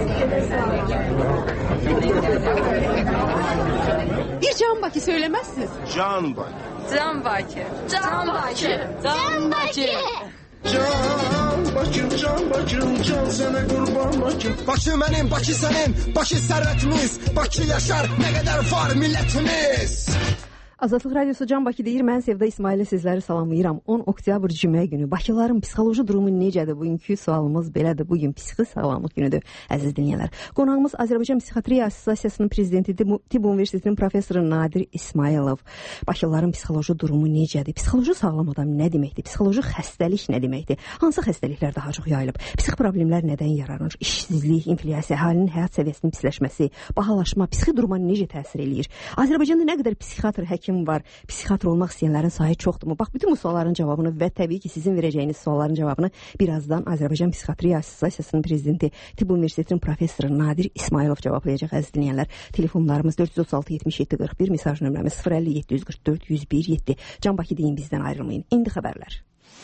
Bir Can Bakı söylemezsiniz. Can Bakı. Can Bakı. Can Bakı. Can Bakı. Can Bakım, can Bakım, can sana kurban Bakım. Bakı mənim, Bakı sənin, Bakı sərvətimiz, Bakı yaşar, nə qədər var millətimiz. Azadlıq Radiosu Can Bakı deyir, mən Sevda İsmail'e sizləri salamlayıram. 10 oktyabr cümə günü Bakıların psixoloji durumu necədir? Bugünkü sualımız belədir. Bugün psixi sağlamlıq günüdür, əziz dinləyənlər. Qonağımız Azərbaycan Psixiatriya Assosiasiyasının prezidenti Tibb Universitetinin professoru Nadir İsmailov. Bakıların psixoloji durumu necədir? Psixoloji sağlam adam nə deməkdir? Psixoloji xəstəlik nə deməkdir? Hansı xəstəliklər daha çox yayılıb? Psixi problemlər nədən yaranır? İşsizlik, inflyasiya, əhalinin həyat səviyyəsinin pisləşməsi, bahalaşma psixi duruma necə təsir eləyir? Azərbaycanda nə qədər psixiatr, həkim var, psixiatr olmaq istəyənlərin sayı çoxdurmu? Bax, bütün bu sualların cavabını və təbii ki, sizin verəcəyiniz sualların cavabını birazdan Azərbaycan Psixiatriya Assosiasiyasının prezidenti Tibb Universitetinin professoru Nadir İsmailov cavablayacaq, əziz dinləyənlər. Telefonlarımız 436-77-41, mesaj nömrəmiz 050-744-101-7. Can Bakı deyin, bizdən ayrılmayın. İndi xəbərlər.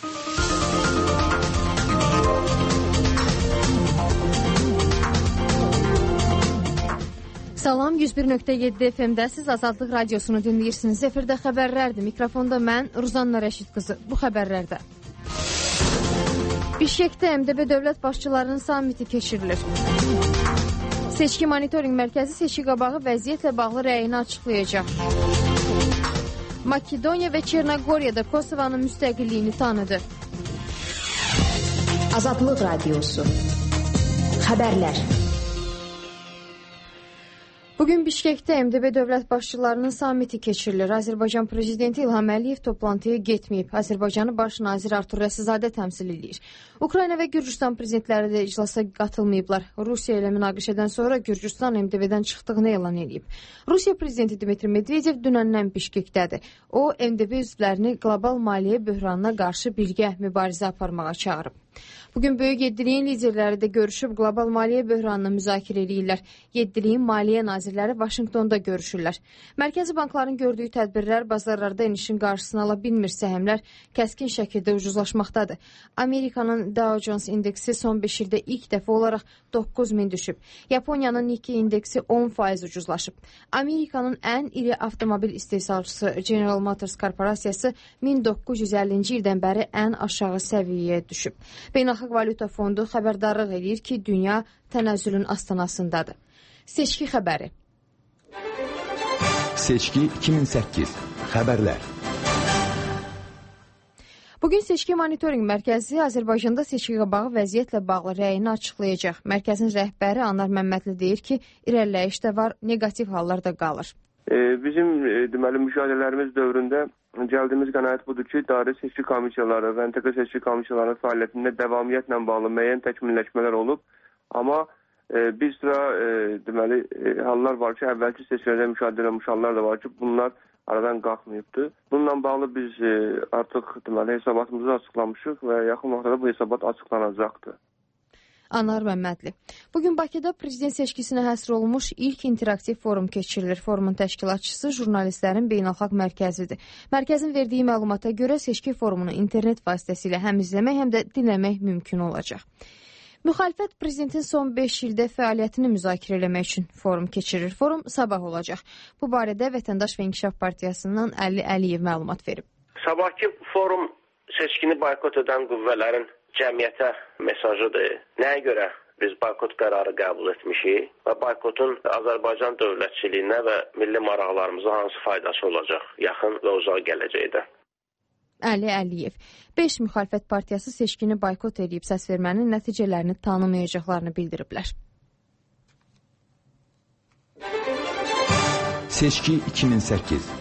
Salam, 101.7 FM-də siz Azadlıq Radiosunu dinləyirsiniz. Efirdə xəbərlərdir. Mikrofonda mən, Ruzanna Rəşid qızı. Bu xəbərlərdə. Bişkekdə MDB dövlət başçılarının samiti keçirilir. Seçki monitoring mərkəzi seçki qabağı vəziyyətlə bağlı rəyini açıqlayacaq. Makedoniya və Çernogoriyada Kosovanın müstəqilliyini tanıdı. Azadlıq Radiosu. Xəbərlər. Bugün Bişkekdə MDB dövlət başçılarının samiti keçirilir. Azərbaycan prezidenti İlham Əliyev toplantıya getməyib. Azərbaycanı baş nazir Artur Rəsizadə təmsil edir. Ukrayna və Gürcüstan prezidentləri də iclasa qatılmayıblar. Rusiya ilə münaqişədən sonra Gürcüstan MDB-dən çıxdığını elan edib. Rusiya prezidenti Dmitri Medvedev dünəndən Bişkekdədir. O, MDB üzvlərini qlobal maliyyə böhranına qarşı birgə mübarizə aparmağa çağırıb. Bugün Böyük Yeddiliyin liderləri də görüşüb qlobal maliyyə böhranını müzakirə edirlər. Yeddiliyin maliyyə nazirləri Vaşinqtonda görüşürlər. Mərkəzi bankların gördüyü tədbirlər bazarlarda enişin qarşısını ala bilmir, səhmlər kəskin şəkildə ucuzlaşmaqdadır. Amerikanın Dow Jones indeksi son 5 ildə ilk dəfə olaraq 9000 düşüb. Yaponiyanın Nikkei indeksi 10% ucuzlaşıb. Amerikanın ən iri avtomobil istehsalçısı General Motors korporasiyası 1950-ci ildən bəri ən aşağı səviyyəyə düşüb. Beynəlxalq Valyuta Fondu xəbərdarlıq edir ki, dünya tənəzzülün astanasındadır. Seçki xəbəri. Seçki 2008. Xəbərlər. Bugün Seçki Monitoring Mərkəzi Azərbaycanda seçki qabağı vəziyyətlə bağlı rəyini açıqlayacaq. Mərkəzin rəhbəri Anar Məmmədli deyir ki, irəliləyiş də var, negativ hallar da qalır. Bizim deməli müşahidələrimiz dövründə gəldiyimiz qənaət budur ki, dairə seçki komissiyaları və ntq seçki komissiyalarının fəaliyyətində davamiyyətlə bağlı müəyyən təkmilləşmələr olub. Amma bir sıra deməli hallar var ki, əvvəlki seçkilərdə müşahidə edilmiş hallar da var ki, bunlar aradan qalxmayıbdır. Bununla bağlı biz artıq deməli hesabatımızı açıqlamışıq və yaxın vaxtda bu hesabat açıqlanacaqdır. Anar Məmmədli. Bugün Bakıda prezident seçkisinə həsr olunmuş ilk interaktiv forum keçirilir. Forumun təşkilatçısı jurnalistlərin beynəlxalq mərkəzidir. Mərkəzin verdiyi məlumata görə seçki forumunu internet vasitəsilə həm izləmək, həm də dinləmək mümkün olacaq. Müxalifət prezidentin son 5 ildə fəaliyyətini müzakirə eləmək üçün forum keçirir. Forum sabah olacaq. Bu barədə Vətəndaş və İnkişaf Partiyasından Əli Əliyev məlumat verib. Sabahki forum seçkini boykot edən qüvvələrin cəmiyyətə mesajıdır. Nəyə görə biz boykot qərarı qəbul etmişik və boykotun Azərbaycan dövlətçiliyinə və milli maraqlarımıza hansı faydası olacaq yaxın və uzaq gələcəkdə? Əli Əliyev. 5 müxalifət partiyası seçkini boykot edib səs vermənin nəticələrini tanımayacaqlarını bildiriblər. Seçki 2008.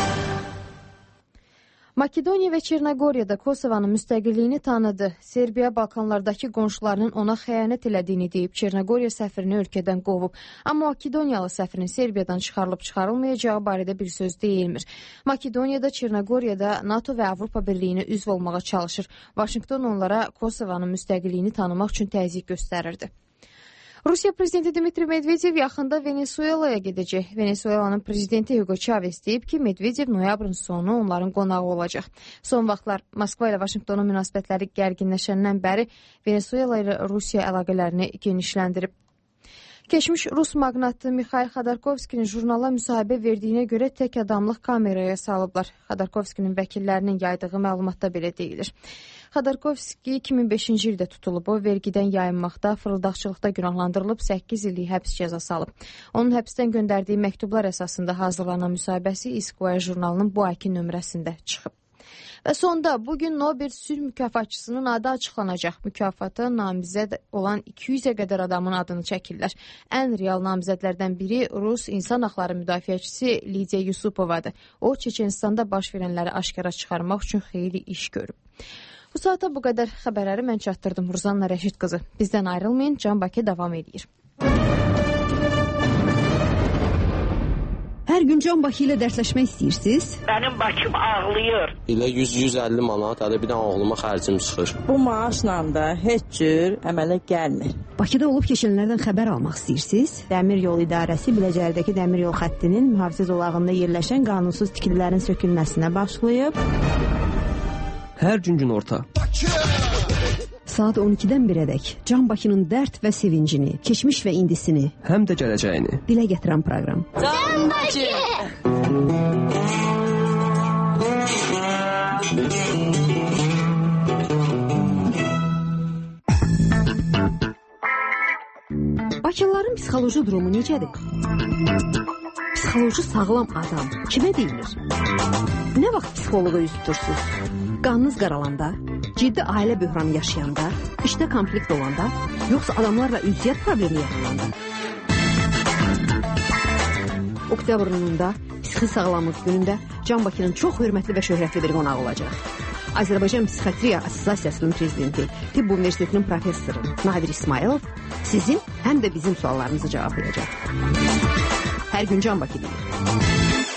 Makedoniya və Çernogoriyada Kosovanın müstəqilliyini tanıdı. Serbiya Balkanlardakı qonşularının ona xəyanət elədiyini deyib Çernogoriya səfirini ölkədən qovub. Amma Makedoniyalı səfirin Serbiyadan çıxarılıb-çıxarılmayacağı barədə bir söz deyilmir. Makedoniyada, Çernogoriyada NATO və Avropa Birliyinə üzv olmağa çalışır. Vaşinqton onlara Kosovanın müstəqilliyini tanımaq üçün təzyiq göstərirdi. Rusiya prezidenti Dmitri Medvedev yaxında Venezuelaya gedəcək. Venezuelanın prezidenti Hugo Chavez deyib ki, Medvedev noyabrın sonu onların qonağı olacaq. Son vaxtlar Moskva ilə Vaşinqtonun münasibətləri gərginləşəndən bəri Venezuela ilə Rusiya əlaqələrini genişləndirib. Keçmiş Rus maqnatı Mikhail Xodorkovskinin jurnala müsahibə verdiyinə görə tək adamlıq kameraya salıblar. Xodorkovskinin vəkillərinin yaydığı məlumatda belə deyilir. Xodorkovski 2005-ci ildə tutulub. O, vergidən yayınmaqda, fırıldaqçılıqda günahlandırılıb 8 illik həbs cəzası alıb. Onun həbsdən göndərdiyi məktublar əsasında hazırlanan müsahibəsi Esquire jurnalının bu ayki nömrəsində çıxıb. Və sonda bugün Nobel sülh mükafatçısının adı açıqlanacaq. Mükafata namizəd olan 200-ə qədər adamın adını çəkirlər. Ən real namizədlərdən biri Rus insan haqları müdafiəçisi Lidiya Yusupovadır. O, Çeçenistanda baş verənləri aşkara çıxarmaq üçün xeyli iş görüb. Bu saata bu qədər xəbərləri mən çatdırdım. Ruzanna Rəşid qızı. Bizdən ayrılmayın, Can Bakı davam edir. Hər gün Can Bakı ilə dərsləşmək istəyirsiniz? Mənim Bakım ağlayır. İlə 100-150 manat, hələ bir dənə oğluma xərcim çıxır. Bu maaşla da heç cür əmələ gəlmir. Bakıda olub keçənlərdən xəbər almaq istəyirsiniz? Dəmir yol idarəsi Biləcərdəki dəmir yol xəttinin mühafizə zolağında yerləşən qanunsuz tikililərin sökülməsinə başlayıb. Hər gün günorta. Saat 12-dən 1-ədək Can Bakının dərd və sevincini, keçmiş və indisini, həm də gələcəyini dilə gətirən proqram. Can Bakı! Bakılıların psixoloji durumu necədir? Psixoloji sağlam adam kimə deyilir? Nə vaxt psixoloqa üz tutursunuz? Qanınız qaralanda, ciddi ailə böhranı yaşayanda, işdə konflikt olanda, yoxsa adamlarla ünsiyyət problemi yarananda? Oktyabrın 10-da psixi sağlamlıq günündə Can Bakının çox hörmətli və şöhrətli bir qonağı olacaq. Azərbaycan Psixiatriya Assosiasiyasının prezidenti, Tibb Universitetinin professoru Nadir İsmailov sizin həm də bizim suallarınızı cavablayacaq. Hər gün Can Bakı deyir.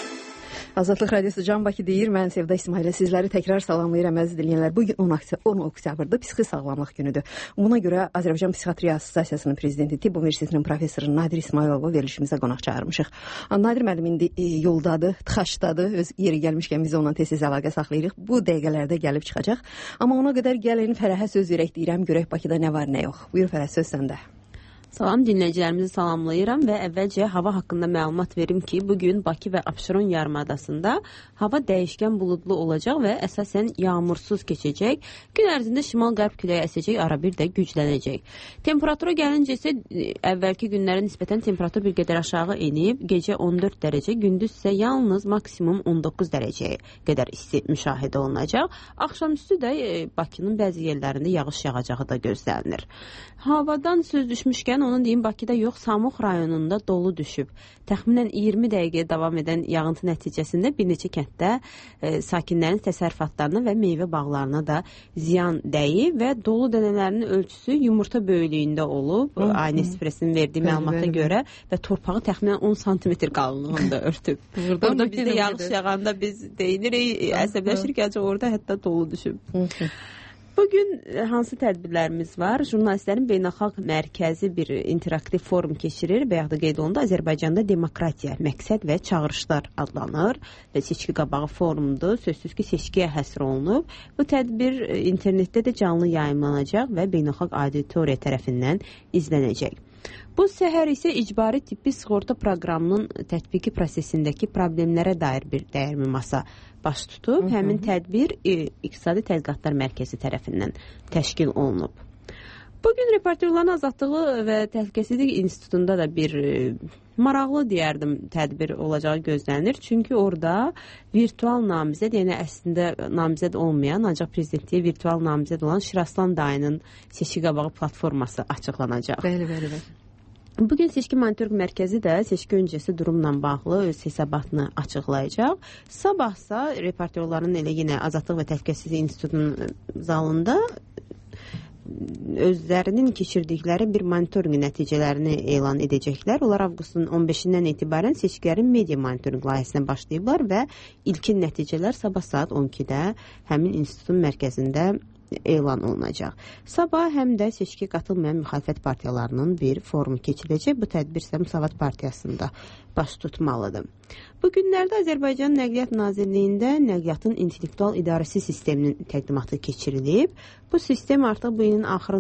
Azadlıq Radiosu Can Bakı deyir. Mən Sevda İsmailə sizləri təkrar salamlayıram əziz dinləyənlər. Bugün 10 oktyabrda psixi sağlamlıq günüdür. Buna görə Azərbaycan Psixiatriya Assosiasiyasının prezidenti, Tibb Universitetinin professoru Nadir İsmailovu verilişimizə qonaq çağırmışıq. Nadir müəllim indi yoldadır, tıxaçdadır. Öz yeri gəlmişkən biz onunla tez-tez əlaqə saxlayırıq. Bu dəqiqələrdə gəlib çıxacaq. Amma ona qədər gəlin Fərəhə söz verək deyirəm. Görək Bakıda nə var, nə yox. Buyur Fərəh, söz səndə. Salam, dinləyicilərimizi salamlayıram və əvvəlcə hava haqqında məlumat verim ki, bugün Bakı və Abşeron yarımadasında hava dəyişkən buludlu olacaq və əsasən yağmursuz keçəcək. Gün ərzində şimal-qərb küləyi əsəcək, arabir də güclənəcək. Temperatura gəlincə isə əvvəlki günlərə nisbətən temperatur bir qədər aşağı enib, gecə 14 dərəcə, gündüz isə yalnız maksimum 19 dərəcəyə qədər isti müşahidə olunacaq. Axşamüstü də Bakının bəzi yerlərində yağış yağacağı da gözlənilir. Havadan söz düşmüşkən onun deyim, Bakıda yox, Samux rayonunda dolu düşüb. Təxminən 20 dəqiqəyə davam edən yağıntı nəticəsində bir neçə kənddə sakinlərin təsərrüfatlarına və meyvə bağlarına da ziyan dəyib və dolu dənələrinin ölçüsü yumurta böyüklüyündə olub. Aynı Ekspresinin verdiyi məlumata görə və torpağı təxminən 10 sm qalınlığında örtüb. Burada bizdə yağış yağanda biz deyirik, əsəbləşirik ki, orada hətta dolu düşüb. Bugün hansı tədbirlərimiz var? Jurnalistlərin beynəlxalq mərkəzi bir interaktiv forum keçirir. Bayaq da qeyd olundu, Azərbaycanda demokratiya, məqsəd və çağırışlar adlanır və seçki qabağı forumdur. Sözsüz ki, seçkiyə həsr olunub. Bu tədbir internetdə də canlı yayımlanacaq və beynəlxalq auditoriya tərəfindən izlənəcək. Bu səhər isə icbari tibbi sığorta proqramının tətbiqi prosesindəki problemlərə dair bir dəyərli masa baş tutub. Həmin tədbir İqtisadi Tədqiqatlar Mərkəzi tərəfindən təşkil olunub. Bugün Reportyorların Azadlığı və Təhlükəsizlik İnstitutunda da bir maraqlı deyərdim tədbir olacağı gözlənilir. Çünki orada virtual namizəd, yəni əslində namizəd olmayan, ancaq prezidentliyə virtual namizəd olan Şiraslan dayının seçki qabağı platforması açıqlanacaq. Bəli. Bugün Seçki Monitorinq Mərkəzi də seçki öncəsi durumla bağlı öz hesabatını açıqlayacaq. Sabahsa Reportyorların elə yenə Azadlıq və Təhlükəsizlik İnstitutunun zalında özlərinin keçirdikləri bir monitorinq nəticələrini elan edəcəklər. Onlar avqustun 15-dən etibarən seçkilərin media monitorinq layihəsinə başlayıblar və ilkin nəticələr sabah saat 12-də həmin institutun mərkəzində elan olunacaq. Sabah həm də seçkiyə qatılmayan müxalifət partiyalarının bir forumu keçiriləcək. Bu tədbir isə Müsavat Partiyasında baş tutmalıdır. Bu günlərdə Azərbaycan Nəqliyyat Nazirliyində nəqliyyatın intellektual idarəsi sisteminin təqdimatı keçirilib. Bu sistem artıq bu ilin axırından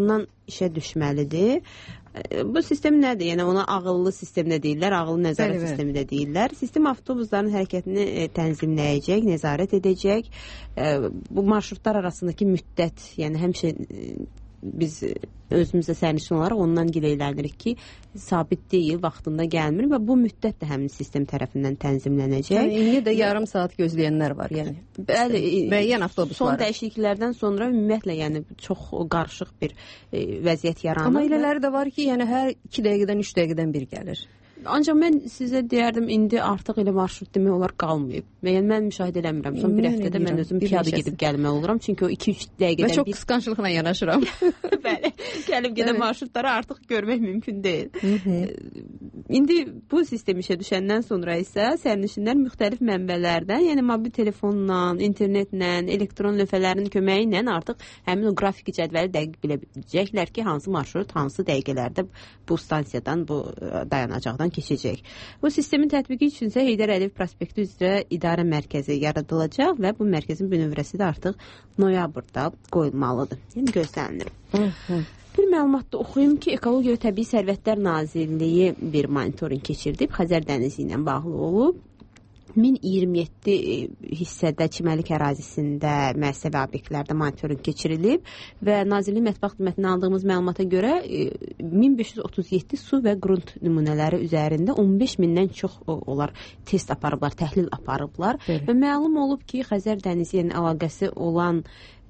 işə düşməlidir. Bu sistem nədir? Yəni ona ağıllı sistem də deyirlər, ağıllı nəzarət sistemi də deyirlər. Sistem avtobusların hərəkətini tənzimləyəcək, nəzarət edəcək. Bu marşrutlar arasındakı müddət, yəni həmişə biz özümüzə sərnişin olaraq ondan gileyləndirik ki, sabit deyil, vaxtında gəlmir və bu müddət də həmin sistem tərəfindən tənzimlənəcək. Yəni indi də yarım saat gözləyənlər var, yəni. Bəli, müəyyən avtobuslar. Son dəyişikliklərdən sonra ümumiyyətlə, yəni çox qarışıq bir vəziyyət yaranır. Amma elələri də var ki, yəni hər 2 dəqiqədən 3 dəqiqədən bir gəlir. Ancaq mən sizə deyərdim, indi artıq elə marşrut demək olar qalmayıb. Yəni mən müşahidə eləmirəm. Son bir həftədə mən özüm piyada gedib gəlmək oluram. Çünki o 2-3 dəqiqədən və çox qısqanclıqla yanaşıram. Bəli, gəlib gedən marşrutları artıq görmək mümkün deyil. İndi bu sistem işə düşəndən sonra isə sərnişinlər müxtəlif mənbələrdən, yəni mobil telefonla, internetlə, elektron lövhələrin köməyi ilə artıq həmin o qrafiki cədvəli dəqiq bilə biləcəklər ki, hansı marşrut, hansı dəqiqələrdə bu stansiyadan, bu dayanacaqdan keçəcək. Bu sistemin tətbiqi üçün isə Heydər Əliyev prospekti üzrə idarə mərkəzi yaradılacaq və bu mərkəzin bünövrəsi də artıq noyabrda qoyulmalıdır. Yəni gözlənilir. Bir məlumat da oxuyum ki, Ekologiya və Təbii Sərvətlər Nazirliyi bir monitorinq keçirdib, Xəzər dənizi ilə bağlı olub. 1027 hissədə çimərlik ərazisində müəssisə və obyektlərdə monitorinq keçirilib və Nazirlik Mətbuat xidmətindən aldığımız məlumata görə 1537 su və qrunt nümunələri üzərində 15 mindən çox onlar test aparıblar, təhlil aparıblar və məlum olub ki, Xəzər dənizi ilə əlaqəsi olan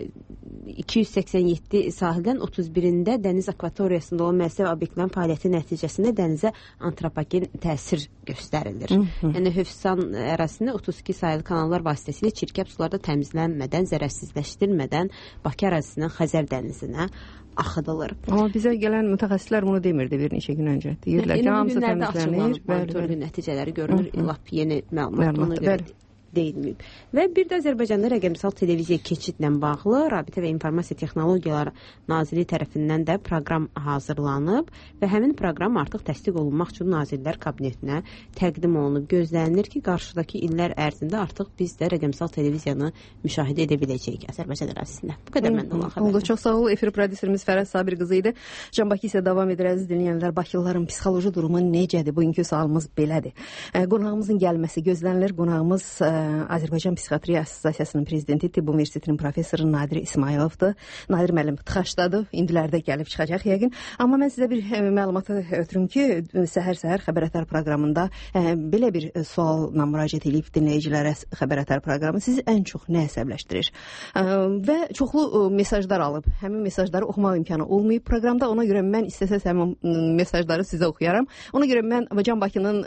287 sahildən 31-də dəniz akvatoriyasında olan müəssisə və obyektlərin fəaliyyəti nəticəsində dənizə antropogen təsir göstərilir. Yəni Hövsan ərazisində 32 sayılı kanallar vasitəsilə çirkəb sularda təmizlənmədən, zərərsizləşdirilmədən Bakı ərazisindən Xəzər dənizinə axıdılır. Amma bizə gələn mütəxəssislər bunu demirdi bir neçə gün öncə. Deyirlər ki, hamısı təmizlənir. Monitorinq nəticələri görünür, lap yeni məlumat ona görə deyilməyib. Və bir də Azərbaycanda rəqəmsal televiziya keçidlə bağlı Rabitə və İnformasiya Texnologiyaları Nazirliyi tərəfindən də proqram hazırlanıb və həmin proqram artıq təsdiq olunmaq üçün Nazirlər Kabinetinə təqdim olunub. Gözlənilir ki, qarşıdakı illər ərzində artıq biz də rəqəmsal televiziyanı müşahidə edə biləcəyik Azərbaycan ərazisində. Bu qədər məndən olan xəbərlər. Çox sağ ol. Efir prodüserimiz Fərəz Sabir qızı idi. Can Bakı isə davam edir, əziz dinləyənlər. Bakılıların psixoloji durumu necədir? Bugünkü sualımız belədir. Qonağımızın gəlməsi gözlənilir. Qonağımız Azərbaycan Psixiatriya Assosiasiyasının prezidenti, Tibb Universitetinin professoru Nadir İsmayılovdur. Nadir müəllim tıxaçdadır, indilərdə gəlib çıxacaq yəqin. Amma mən sizə bir məlumatı ötürüm ki, səhər-səhər Xəbər-Ətər proqramında belə bir sualla müraciət edib dinləyicilərə Xəbər-Ətər proqramı sizi ən çox nə əsəbləşdirir? Və çoxlu mesajlar alıb. Həmin mesajları oxumaq imkanı olmayıb proqramda. Ona görə mən istəsəz həmin mesajları sizə oxuyaram. Ona görə mən Can Bakının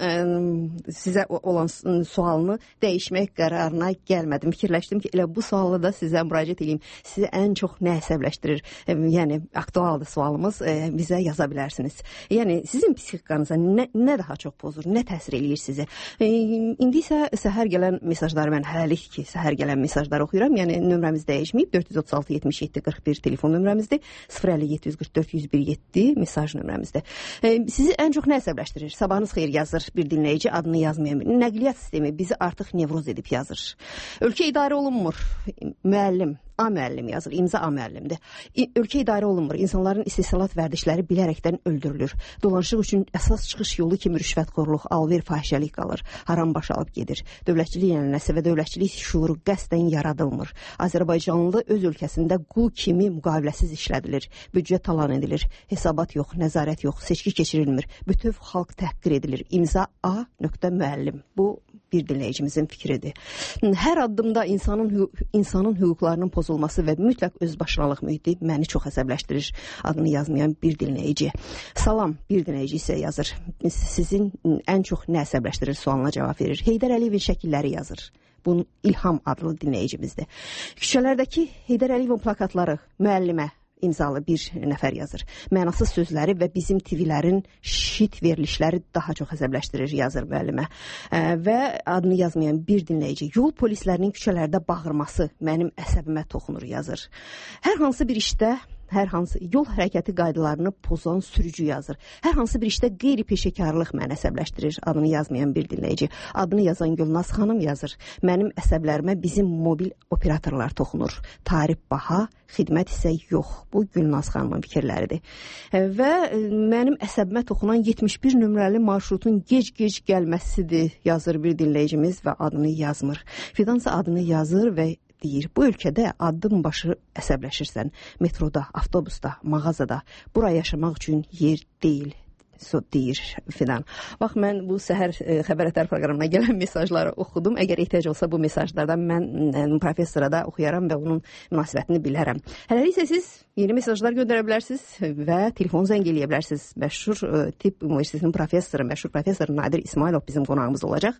sizə olan sualını dəyişmək qərarına gəlmədim. Fikirləşdim ki, elə bu sualı da sizə müraciət edeyim. Sizi ən çox nə əsəbləşdirir? Yəni, aktualdır sualımız. Bizə yaza bilərsiniz. Yəni, sizin psixikanıza nə daha çox pozur? Nə təsir eləyir sizi? İndi isə səhər gələn mesajları mən hələlik ki, səhər gələn mesajları oxuyuram. Yəni, nömrəmiz dəyişməyib. 436-77-41 telefon nömrəmizdir. 050-744-101-7 mesaj nömrəmizdir. Sizi ən çox nə əsəbləşdirir? Sabahınız xeyir yazır bir dinləyici, adını yazmayın. Nəqliyyat sistemi bizi artıq nevroz edib yazır. Ölkə idarə olunmur. Müəllim, A müəllim yazır, imza A müəllimdir. Ölkə idarə olunmur. İnsanların istehsalat vərdişləri bilərəkdən öldürülür. Dolanışıq üçün əsas çıxış yolu kimi rüşvətxorluq, alver, fahişəlik qalır. Haram baş alıb gedir. Dövlətçilik ənənəsi və dövlətçilik şuuru qəsdən yaradılmır. Azərbaycanlı öz ölkəsində qul kimi müqaviləsiz işlədilir. Büdcə talan edilir. Hesabat yox, nəzarət yox, seçki keçirilmir. Bütöv xalq təhqir edilir. İmza A müəllim. Bu bir dinləyicimizin fikridir. Hər addımda insanın hüquqlarının pozulması və mütləq özbaşınalıq mühiti məni çox əsəbləşdirir. Adını yazmayan bir dinləyici. Salam, bir dinləyici isə yazır. Sizin ən çox nə əsəbləşdirir sualına cavab verir. Heydər Əliyevin şəkilləri yazır. Bu İlham adlı dinləyicimizdir. Küçələrdəki Heydər Əliyevin plakatları müəllimə imzalı bir nəfər yazır. Mənasız sözləri və bizim TV'lərin şit verilişləri daha çox əsəbləşdirir, yazır müəllimə. Və adını yazmayan bir dinləyici. Yol polislərinin küçələrdə bağırması mənim əsəbimə toxunur, yazır. Hər hansı bir işdə, hər hansı yol hərəkəti qaydalarını pozan sürücü yazır. Hər hansı bir işdə qeyri-peşəkarlıq məni əsəbləşdirir. Adını yazmayan bir dinləyici. Adını yazan Gülnaz xanım yazır. Mənim əsəblərimə bizim mobil operatorlar toxunur. Tarif baha, xidmət isə yox. Bu Gülnaz xanımın fikirləridir. Və mənim əsəbimə toxunan 71 nömrəli marşrutun gec-gec gəlməsidir, yazır bir dinləyicimiz və adını yazmır. Fidansa adını yazır və deyir, bu ölkədə addım başı əsəbləşirsən, metroda, avtobusda, mağazada, bura yaşamaq üçün yer deyil, deyir Fidan. Bax, mən bu səhər xəbər proqramına gələn mesajları oxudum. Əgər ehtiyac olsa bu mesajlardan mən professora da oxuyaram və onun münasibətini bilərəm. Hələlik isə siz yeni mesajlar göndərə bilərsiniz və telefon zəng eləyə bilərsiniz. Məşhur Tibb Universitetinin professoru, məşhur professor Nadir İsmailov bizim qonağımız olacaq.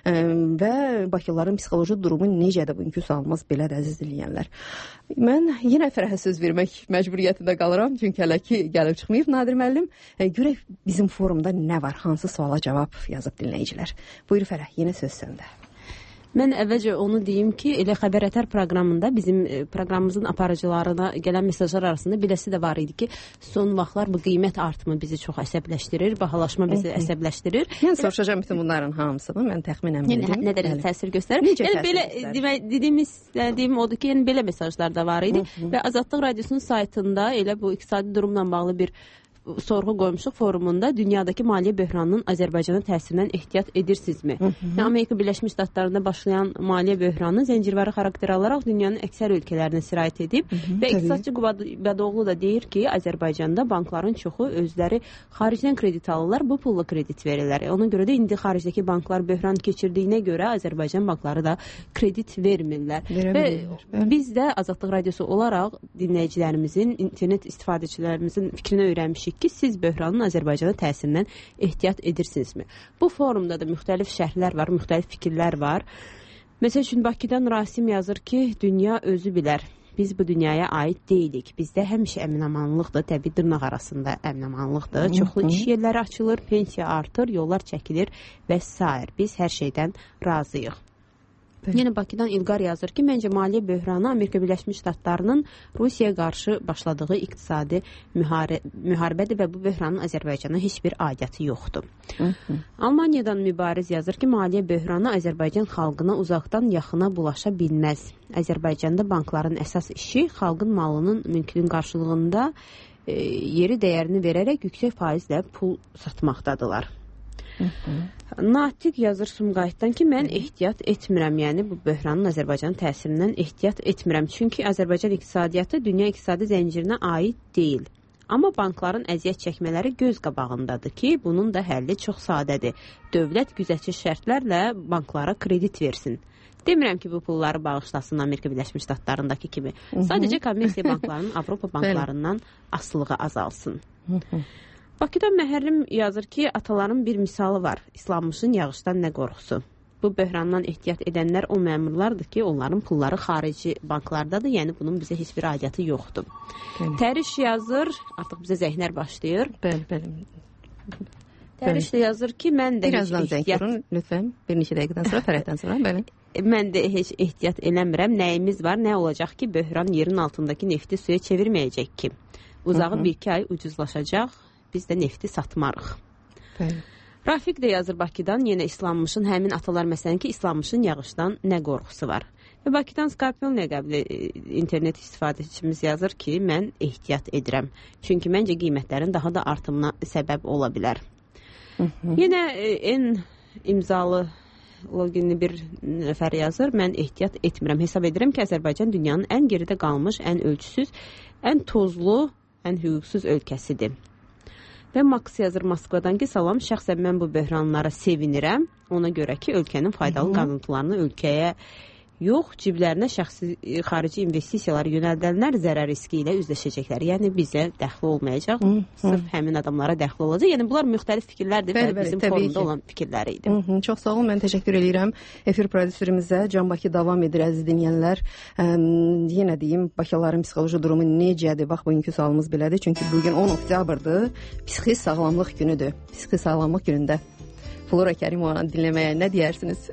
Və bakıların psixoloji durumu necədir bugünkü sualımız belədir, əziz dinləyənlər. Mən yenə Fərəhə söz vermək məcburiyyətində qalıram, çünki hələ ki gəlib çıxmayıb Nadir müəllim. Görək bizim forumda nə var, hansı suala cavab yazıb dinləyicilər. Buyur Fərəh, yenə söz səndə. Mən əvvəlcə onu deyim ki, elə xəbər proqramında bizim proqramımızın aparıcılarına gələn mesajlar arasında beləsi də var idi ki, son vaxtlar bu qiymət artımı bizi çox əsəbləşdirir, bahalaşma bizi əsəbləşdirir. Yəni soruşacağım bütün bunların hamısını, mən təxminən bildim. Nə dərəcədə təsir göstərir? Yəni belə dediyim odur ki, yəni belə mesajlar da var idi və Azadlıq Radiosunun saytında elə bu iqtisadi durumla bağlı bir sorğu qoymuşuq forumunda dünyadakı maliyyə böhranının Azərbaycana təsirindən ehtiyat edirsinizmi? Amerika Birləşmiş Ştatlarında başlayan maliyyə böhranı zəncirvari xarakter alaraq dünyanın əksər ölkələrinə sirayət edib və iqtisadçı Qubadoğlu da deyir ki, Azərbaycanda bankların çoxu özləri xaricdən kredit alırlar, bu pulla kredit verirlər. Ona görə də indi xaricdəki banklar böhran keçirdiyinə görə Azərbaycan bankları da kredit vermirlər. Və biz də Azadlıq Radiosu olaraq dinləyicilərimizin, internet istifadəçilərimizin fikrini öyrənmişik ki, siz böhranın Azərbaycana təsirindən ehtiyat edirsinizmi? Bu forumda da müxtəlif şərhlər var, müxtəlif fikirlər var. Məsəl üçün Bakıdan Rasim yazır ki, dünya özü bilər. Biz bu dünyaya aid deyilik. Bizdə həmişə əminamanlıqdır, təbii dırnaq arasında əminamanlıqdır. Çoxlu iş yerləri açılır, pensiya artır, yollar çəkilir və s. Biz hər şeydən razıyıq. Yenə Bakıdan İlqar yazır ki, məncə maliyyə böhranı Amerika Birləşmiş Ştatlarının Rusiyaya qarşı başladığı iqtisadi müharibədir və bu böhranın Azərbaycana heç bir aidiyyatı yoxdur. Almaniyadan Mübariz yazır ki, maliyyə böhranı Azərbaycan xalqına uzaqdan yaxına bulaşa bilməz. Azərbaycanda bankların əsas işi xalqın malının mülkünün qarşılığında yeri dəyərini verərək yüksək faizlə pul satmaqdadılar. Natiq yazır Sumqayıtdan ki, mən ehtiyat etmirəm, yəni bu böhranın Azərbaycanın təsirindən ehtiyat etmirəm. Çünki Azərbaycan iqtisadiyyatı dünya iqtisadi zəncirinə aid deyil. Amma bankların əziyyət çəkmələri göz qabağındadır ki, bunun da həlli çox sadədir. Dövlət güzəçi şərtlərlə banklara kredit versin. Demirəm ki, bu pulları bağışlasın Amerika Birləşmiş Ştatlarındakı kimi. Sadəcə kommersiya banklarının Avropa banklarından asılılığı azalsın. Bakıdan Məhərrim yazır ki, ataların bir misalı var. İslanmışın yağışdan nə qorxusu? Bu böhrandan ehtiyat edənlər o məmurlardır ki, onların pulları xarici banklardadır. Yəni, bunun bizə heç bir aidiyyatı yoxdur. Təriş yazır, artıq bizə zəhnər başlayır. Təriş də yazır ki, mən də birazdan zəng vurun, lütfən. Bir neçə dəqiqədən sonra, fərəhdən sonra, bəli. Mən də heç ehtiyat eləmirəm. Nəyimiz var, nə olacaq ki, böhran yerin altındakı nefti suya çevirməyəcək ki. Uzağı 1-2 ay ucuzlaşacaq. Biz də nefti satmarıq. Rafiq də yazır Bakıdan, yenə islanmışın, həmin atalar məsələn ki, islanmışın yağışdan nə qorxusu var. Və Bakıdan Skorpion ləqəbli internet istifadəçimiz yazır ki, mən ehtiyat edirəm. Çünki məncə qiymətlərin daha da artımına səbəb ola bilər. Yenə en imzalı loginli bir nəfər yazır, mən ehtiyat etmirəm. Hesab edirəm ki, Azərbaycan dünyanın ən geridə qalmış, ən ölçüsüz, ən tozlu, ən hüquqsuz ölkəsidir. Və Max yazır Moskvadan ki, salam, şəxsən mən bu böhranlara sevinirəm. Ona görə ki, ölkənin faydalı qazıntılarını ölkəyə yox, ciblərinə şəxsi xarici investisiyaları yönəldənlər zərər riski ilə üzləşəcəklər. Yəni, bizə dəxli olmayacaq, sırf həmin adamlara dəxli olacaq. Yəni, bunlar müxtəlif fikirlərdir və bizim forumda olan fikirləri idi. Çox sağ olun, mən təşəkkür edirəm. Efir prodüserimizə Can Bakı davam edir, əziz dinləyənlər. Yenə deyim, Bakıların psixoloji durumu necədir? Bax, bugünkü sualımız belədir. Çünki bugün 10 oktyabrdır, psixi sağlamlıq günüdür. Psixi sağlamlıq günündə Flora Kərimova dinləməyə nə deyərsiniz?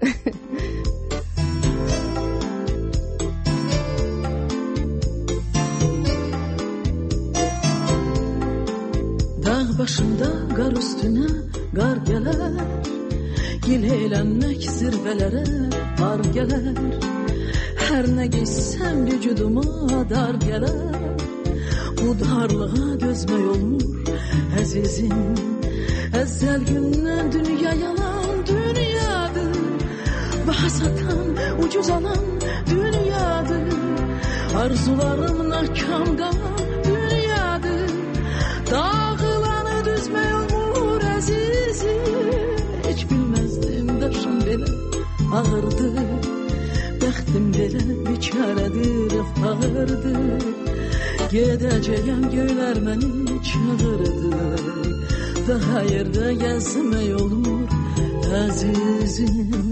başında qar üstünə qar gələr, gil eylənmək zirvələrə ar gələr, hər nə getsəm vücuduma dar gələr, bu darlığa dözmək olmur əzizim, əzəl gündən dünya yalan dünyadır, baha satan ucuz alan dünyadır, arzularım nakam qalan dünyadır, dağılanı düzmək olmur əzizim, heç bilməzdim daşım belə ağırdı, bəxtim belə bikarədir, fağırdır, gedəcəyəm göylər məni çağırdı, daha yerdə gəzmək olmur əzizim.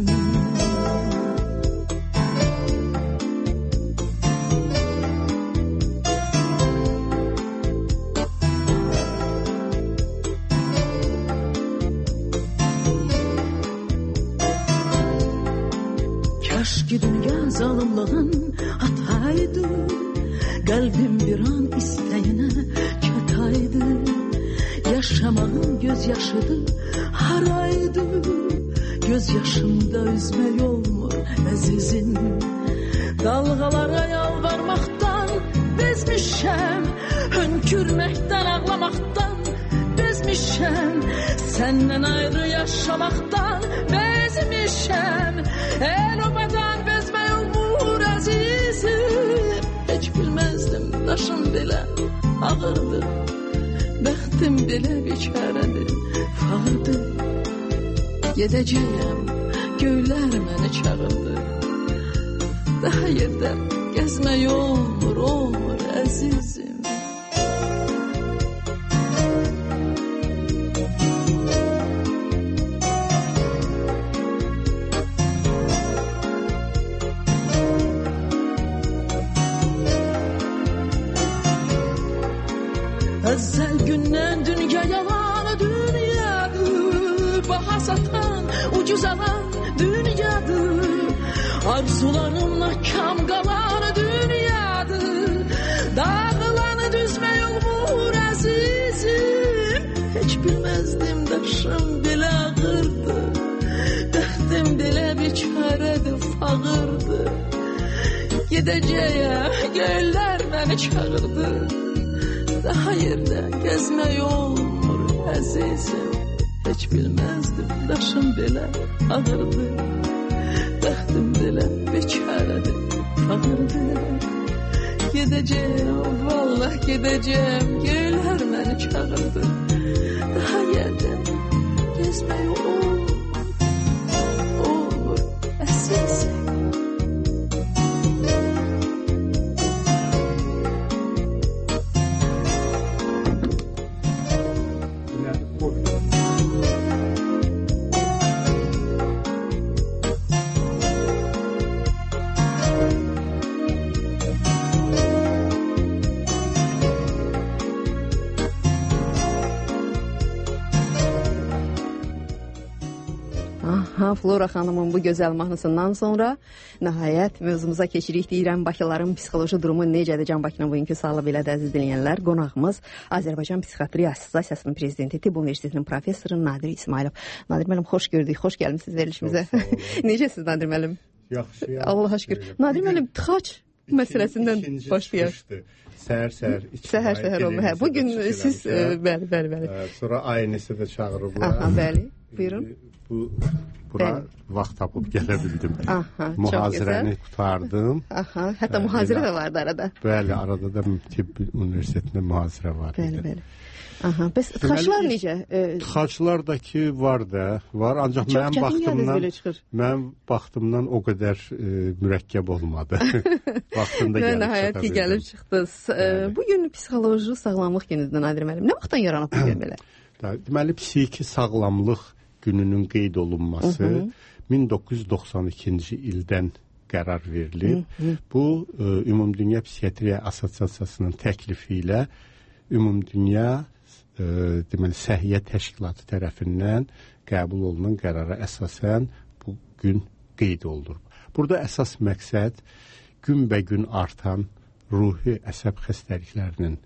Kaşki dünya zalımlığın hataydı, qəlbim bir an istəyinə çataydı, yaşamağın gözyaşıdır haraydı, gözyaşımda üzmək olmur əzizim, dalğalara yalvarmaqdan bezmişəm, hönkürməkdən ağlamaqdan bezmişəm, səndən ayrı yaşamaqdan bezmişəm, el obadan bezmək olmur əzizim, heç bilməzdim daşım belə ağırdı, bəxtim belə bikarədir, fağırdı, gedəcəyəm göylər məni çağırdı, daha yerdə gəzmək olmur əzizim. Əzəl gündən dünya yalan dünyadır, baha satan ucuz alan dünyadır, arzularım nakam qalan dünyadır, dağılanı düzmək olmur əzizim, heç bilməzdim daşım belə ağırdı, dəxtim belə bikarədir, fağırdı, gedəcəyəm göylər məni çağırdı, daha yerdə gəzmək olmur əzizim, heç bilməzdim daşım belə ağırdı, bəxtim belə bikarədir, fağırdı, gedəcəyəm, vallah gedəcəyəm, göylər məni çağırdı, daha yerdə gəzmək olmur əzizim. Flora xanımın bu gözəl mahnısından sonra nəhayət mövzumuza keçirik. Deyirəm, Bakıların psixoloji durumu necədir? Can Bakının bugünkü sualı belədir, əziz dinləyənlər. Qonağımız Azərbaycan Psixiatriya Assosiasiyasının prezidenti, Tibb Universitetinin professoru Nadir İsmailov. Nadir müəllim, xoş gördük, xoş gəlmisiniz verilişimizə. Necəsiniz Nadir müəllim? Yaxşı. Allah'a şükür. Nadir müəllim, tıxac məsələsindən başlayaq. Səhər olma. Bugün siz bəli. Sonra aynısı da çağırıblar. Aha, bəli. Buyurun. Bura vaxt tapıb gələ bildim. Mühazirəni qutardım. Hətta mühazirə də vardı arada. Bəli, arada da Tibb Universitetində mühazirə var. Bəli. Bəs tıxaclar necə? Tıxaclardakı var ancaq mənim baxtımdan o qədər mürəkkəb olmadı. Vaxtında nəhayət ki, gəlib çıxdınız. Bugün psixoloji sağlamlıq günüdür Nadir müəllim. Nə vaxtdan yaranıb bu gün belə? Deməli, psixi sağlamlıq gününün qeyd olunması 1992-ci ildən qərar verilib. Bu, Ümumdünya Psixiatriya Assosiasiyasının təklifi ilə Ümumdünya Səhiyyə Təşkilatı tərəfindən qəbul olunan qərara əsasən bu gün qeyd olunur. Burada əsas məqsəd günbəgün artan ruhi əsəb xəstəliklərinin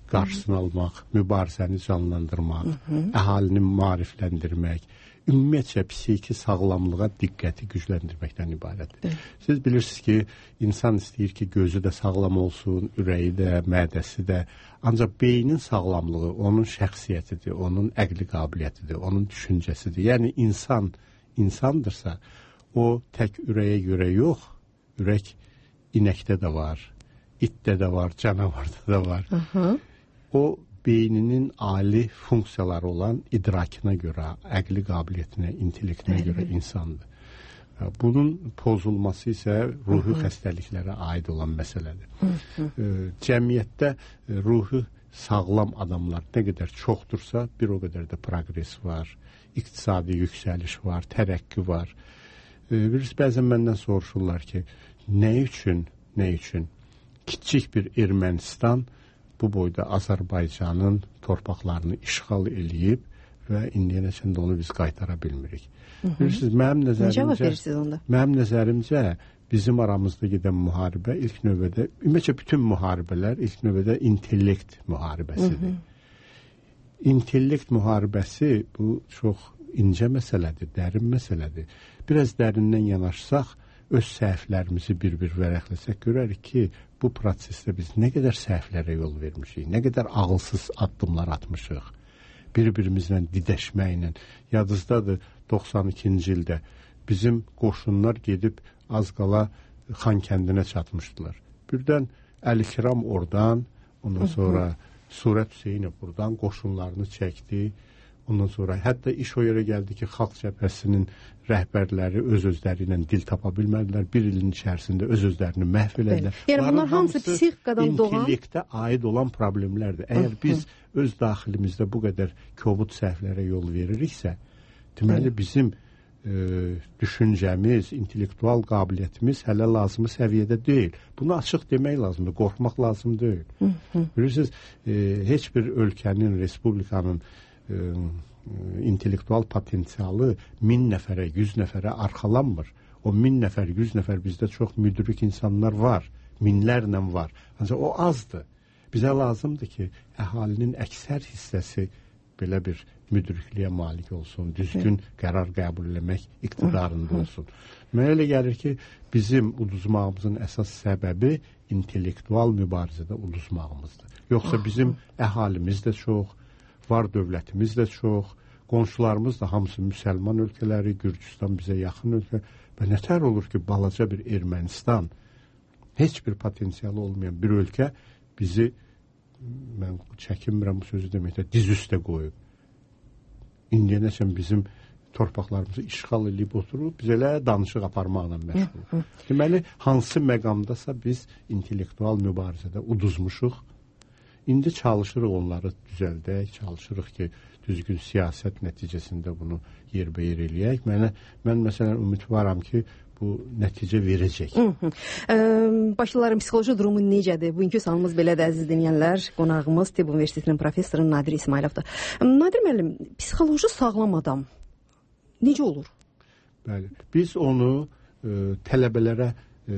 qarşısını almaq, mübarizəni canlandırmaq, əhalini maarifləndirmək, ümumiyyətcə psixi sağlamlığa diqqəti gücləndirməkdən ibarətdir. Siz bilirsiniz ki, insan istəyir ki, gözü də sağlam olsun, ürəyi də, mədəsi də. Ancaq beynin sağlamlığı onun şəxsiyyətidir, onun əqli qabiliyyətidir, onun düşüncəsidir. Yəni insan insandırsa, o tək ürəyə görə yox, ürək inəkdə də var, itdə də var, canavarda da var. O beyninin ali funksiyaları olan idrakına görə, əqli qabiliyyətinə, intellektinə görə insandır. Bunun pozulması isə ruhi xəstəliklərə aid olan məsələdir. Cəmiyyətdə ruhi sağlam adamlar nə qədər çoxdursa, bir o qədər də progres var, iqtisadi yüksəliş var, tərəqqi var. Bilirsiniz, bəzən məndən soruşurlar ki, nə üçün kiçik bir Ermənistan bu boyda Azərbaycanın torpaqlarını işğal eləyib və indiyənəcən də onu biz qaytara bilmirik. Bilirsiniz, mənim nəzərimcə bizim aramızda gedən müharibə ilk növbədə, ümumiyyətcə bütün müharibələr ilk növbədə intellekt müharibəsidir. İntellekt müharibəsi bu çox incə məsələdir, dərin məsələdir. Biraz dərindən yanaşsaq, öz səhvlərimizi bir-bir vərəqləsək görərik ki, bu prosesdə biz nə qədər səhvlərə yol vermişik, nə qədər ağılsız addımlar atmışıq, bir-birimizlə didəşməklə. Yadınızdadır, 92-ci ildə bizim qoşunlar gedib az qala Xankəndinə çatmışdılar. Birdən Əlikiram oradan, ondan sonra Surət Hüseynov buradan qoşunlarını çəkdi. Ondan sonra hətta iş o yerə gəldi ki, Xalq Cəbhəsinin rəhbərləri öz-özləri ilə dil tapa bilmədilər. Bir ilin içərisində öz-özlərini məhv elədilər. Yəni bunlar hamısı psixikadan doğan intellektə aid olan problemlərdir. Əgər biz öz daxilimizdə bu qədər kobud səhvlərə yol veririksə, deməli bizim düşüncəmiz, intellektual qabiliyyətimiz hələ lazımı səviyyədə deyil. Bunu açıq demək lazımdır, qorxmaq lazım deyil. Bilirsiniz, heç bir ölkənin, respublikanın intellektual potensialı 1000 nəfərə, 100 nəfərə arxalanmır. O 1000 nəfər, 100 nəfər bizdə çox müdrik insanlar var, minlərlə var. Ancaq o azdır. Bizə lazımdır ki, əhalinin əksər hissəsi belə bir müdrikliyə malik olsun, düzgün qərar qəbul eləmək iqtidarında olsun. Mənə elə gəlir ki, bizim uduzmağımızın əsas səbəbi intellektual mübarizədə uduzmağımızdır. Yoxsa bizim əhalimiz də çox, var dövlətimiz də çox, qonşularımız da hamısı müsəlman ölkələri, Gürcüstan bizə yaxın ölkə və nətər olur ki, balaca bir Ermənistan, heç bir potensialı olmayan bir ölkə bizi, mən çəkinmirəm bu sözü deməkdə, diz üstə qoyub. İndiyənəcən bizim torpaqlarımızı işğal edib oturub, biz elə danışıq aparmaqla məşğul. Deməli, hansı məqamdasa biz intellektual mübarizədə uduzmuşuq. İndi çalışırıq onları düzəldək, çalışırıq ki, düzgün siyasət nəticəsində bunu yerbəyer eləyək. Mən məsələn ümidvaram ki, bu nəticə verəcək. Bakılıların psixoloji durumu necədir? Bugünkü sualımız belədir, əziz dinləyənlər. Qonağımız Tibb Universitetinin professoru Nadir İsmayılovdur. Nadir müəllim, psixoloji sağlam adam necə olur? Bəli, biz onu tələbələrə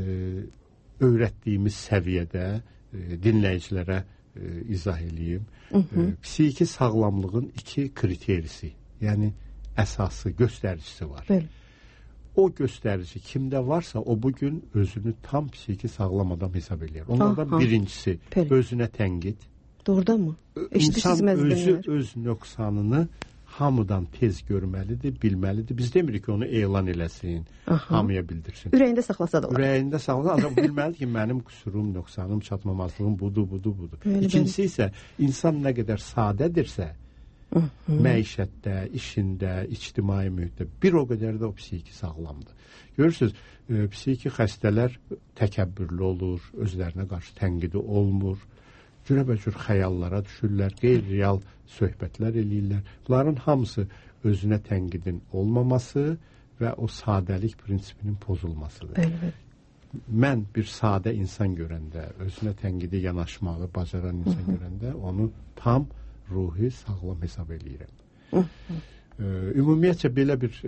öyrətdiyimiz səviyyədə dinləyicilərə izah eləyim. Psixi sağlamlığın 2 kriterisi, yəni əsası, göstəricisi var. Bəli. O göstərici kimdə varsa, o bugün özünü tam psixi sağlam adam hesab edir. Onlardan birincisi özünə tənqid. Doğrudan mı? İnsan öz nöqsanını hamıdan tez görməlidir, bilməlidir. Biz demirik ki, onu elan eləsin, hamıya bildirsin. Ürəyində saxlasa da olar. Ürəyində saxlasa, ancaq bilməlidir ki, mənim qüsurum, nöqsanım, çatmamazlığım budur. İkincisi isə, insan nə qədər sadədirsə, məişətdə, işində, ictimai mühitdə bir o qədər də o psixi sağlamdır. Görürsünüz, psixi xəstələr təkəbbürlü olur, özlərinə qarşı tənqidi olmur, cürəbəcür xəyallara düşürlər, qeyri-real söhbətlər eləyirlər. Bunların hamısı özünə tənqidin olmaması və o sadəlik prinsipinin pozulmasıdır. Mən bir sadə insan görəndə, özünə tənqidi yanaşmağı bacaran insan görəndə onu tam ruhi sağlam hesab eləyirəm. Ümumiyyətcə belə bir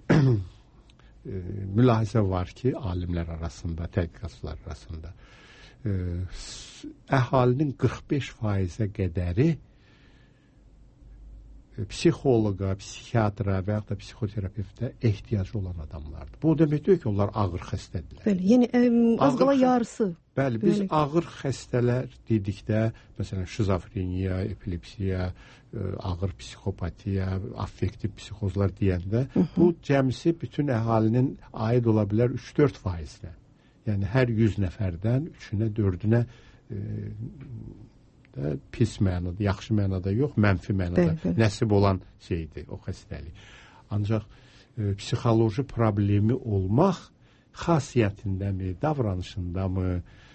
mülahizə var ki, alimlər arasında, tədqiqatçılar arasında. əhalinin 45%-ə qədəri psixoloqa, psixiatra və ya da psixoterapevtə ehtiyacı olan adamlardır. Bu demək deyil ki, onlar ağır xəstədirlər. Bəli, yəni az qala yarısı. Bəli, biz ağır xəstələr dedikdə, məsələn, şizofreniya, epilepsiya, ağır psixopatiya, affektiv psixozlar deyəndə, bu cəmsi bütün əhalinin aid ola bilər 3-4%-ə. Yəni hər 100 nəfərdən 3-ünə, 4-ünə pis mənada, yaxşı mənada yox, mənfi mənada nəsib olan şeydir o xəstəlik. Ancaq psixoloji problemi olmaq xasiyyətindəmi, davranışındamı,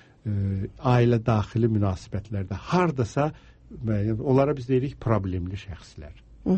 ailə daxili münasibətlərdə hardasa müəyyən, onlara biz deyirik problemli şəxslər.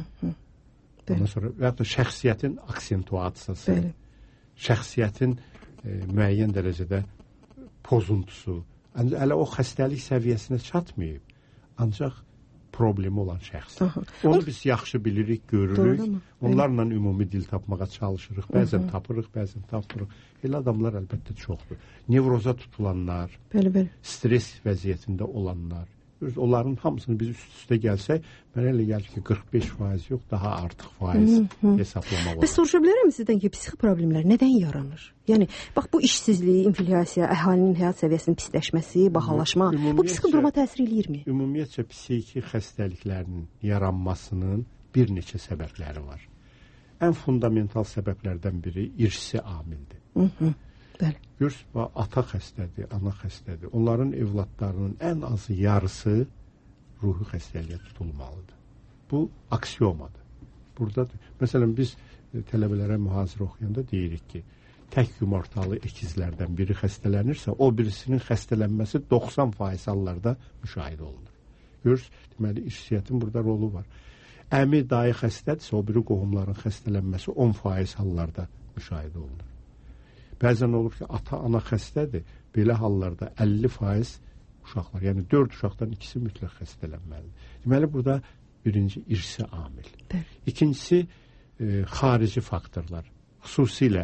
Ondan sonra və ya da şəxsiyyətin aksentuasiyası, şəxsiyyətin müəyyən dərəcədə pozuntusu, hələ o xəstəlik səviyyəsinə çatmayıb, ancaq problemi olan şəxsdir. Onu biz yaxşı bilirik, görürük, onlarla ümumi dil tapmağa çalışırıq, bəzən tapırıq, bəzən tapmırıq. Elə adamlar əlbəttə çoxdur. Nevroza tutulanlar, stres vəziyyətində olanlar, onların hamısını biz üst-üstə gəlsək, mənə elə gəlir ki, 45% yox, daha artıq faiz hesablamaq olur. Bəs soruşa bilərəm sizdən ki, psixi problemlər nədən yaranır? Yəni, bax, bu işsizlik, inflyasiya, əhalinin həyat səviyyəsinin pisləşməsi, bahalaşma, bu psixi duruma təsir eləyirmi? Ümumiyyətcə, psixi xəstəliklərinin yaranmasının bir neçə səbəbləri var. Ən fundamental səbəblərdən biri irsi amildir. Görürsünüz, ata xəstədir, ana xəstədir. Onların evladlarının ən azı yarısı ruhi xəstəliyə tutulmalıdır. Bu aksiyomadır. Buradadır. Məsələn, biz tələbələrə mühazirə oxuyanda deyirik ki, tək yumurtalı əkizlərdən biri xəstələnirsə, o birisinin xəstələnməsi 90% hallarda müşahidə olunur. Görürsünüz, deməli, irsiyyətin burada rolu var. Əmi, dayı xəstədirsə, o biri qohumların xəstələnməsi 10% hallarda müşahidə olunur. Bəzən olur ki, ata, ana xəstədir. Belə hallarda 50% uşaqlar, yəni 4 uşaqdan ikisi mütləq xəstələnməlidir. Deməli, burada birinci irsi amil. İkincisi, xarici faktorlar, xüsusilə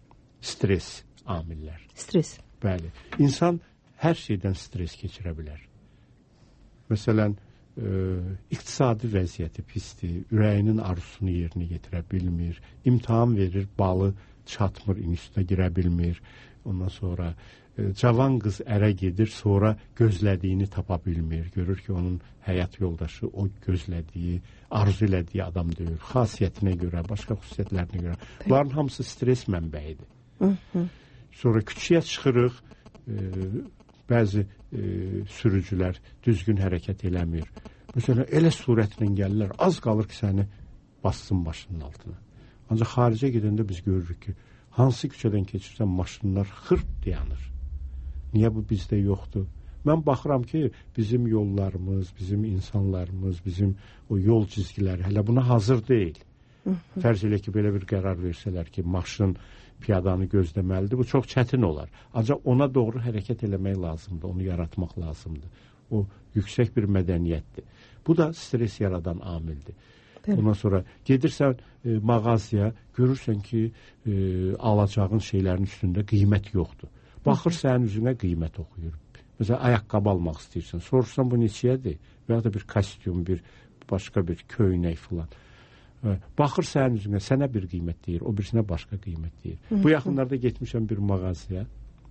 stres amillər. Stres. Bəli. İnsan hər şeydən stres keçirə bilər. Məsələn, iqtisadi vəziyyəti pisdir, ürəyinin arzusunu yerinə yetirə bilmir, imtahan verir, balı çatmır, instituta girə bilmir. Ondan sonra cavan qız ərə gedir, sonra gözlədiyini tapa bilmir. Görür ki, onun həyat yoldaşı o gözlədiyi, arzu elədiyi adam deyil. Xasiyyətinə görə, başqa xüsusiyyətlərinə görə. Bunların hamısı stres mənbəyidir. Sonra küçüyə çıxırıq, bəzi sürücülər düzgün hərəkət eləmir. Məsələn, elə surətlə gəlirlər, az qalır ki, səni bassın başının altına. Ancaq xaricə gedəndə biz görürük ki, hansı küçədən keçirsən maşınlar xırt dayanır. Niyə bu bizdə yoxdur? Mən baxıram ki, bizim yollarımız, bizim insanlarımız, bizim o yol cizgiləri hələ buna hazır deyil. Fərz elə ki, belə bir qərar versələr ki, maşın piyadanı gözləməlidir, bu çox çətin olar. Ancaq ona doğru hərəkət eləmək lazımdır, onu yaratmaq lazımdır. O yüksək bir mədəniyyətdir. Bu da stres yaradan amildir. Ondan sonra gedirsən mağazaya, görürsən ki, alacağın şeylərin üstündə qiymət yoxdur. Baxır sənin üzünə qiymət oxuyur. Məsələn, ayaqqabı almaq istəyirsən, soruşsan bu neçəyədir? Və ya da bir kostyum, bir başqa bir köynək filan. Baxır sənin üzünə, sənə bir qiymət deyir, o birisinə başqa qiymət deyir. Bu yaxınlarda getmişəm bir mağazaya.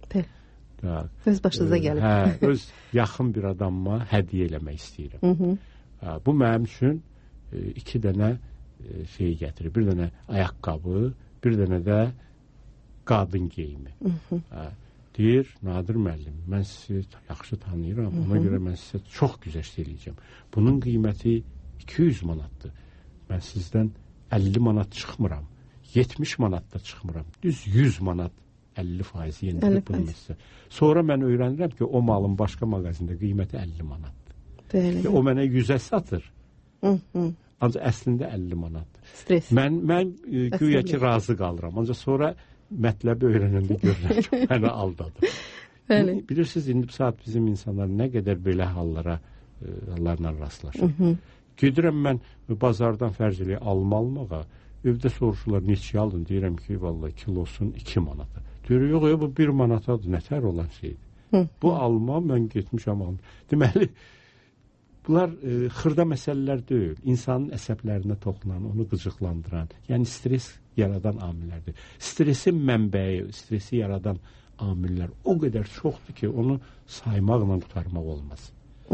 Öz başınıza gəlir. Hə, öz yaxın bir adamma hədiyyə eləmək istəyirəm. Bu mənim üçün 2 dənə şey gətirir. Bir dənə ayaqqabı, bir dənə də qadın geyimi. Deyir, Nadir müəllim, mən sizi yaxşı tanıyıram, ona görə mən sizə çox güzəşt eləyəcəm. Bunun qiyməti 200 manatdır. Mən sizdən 50 manat çıxmıram, 70 manat da çıxmıram. Düz 100 manat 50% yenilib bunun sizə. Sonra mən öyrənirəm ki, o malın başqa mağazində qiyməti 50 manatdır. O mənə 100-ə satır. Ancaq əslində 50 manatdır. Stres. Mən güya ki, razı qalıram. Ancaq sonra mətləbi öyrənəndə görürəm ki, məni aldadır. Bilirsiniz, indi bu saat bizim insanlar nə qədər belə hallarla rastlaşır. Gedirəm mən bazardan fərz eləyək alma almağa, evdə soruşurlar neçə alın, deyirəm ki, vallahi kilosun 2 manata. Deyir, yox, bu 1 manatadır, nətər olan şeydir. Bu alma, mən getmişəm alma. Deməli, bunlar xırda məsələlər deyil. İnsanın əsəblərinə toxunan, onu qıcıqlandıran, yəni stres yaradan amillərdir. Stresin mənbəyi, stresi yaradan amillər o qədər çoxdur ki, onu saymaqla qutarmaq olmaz.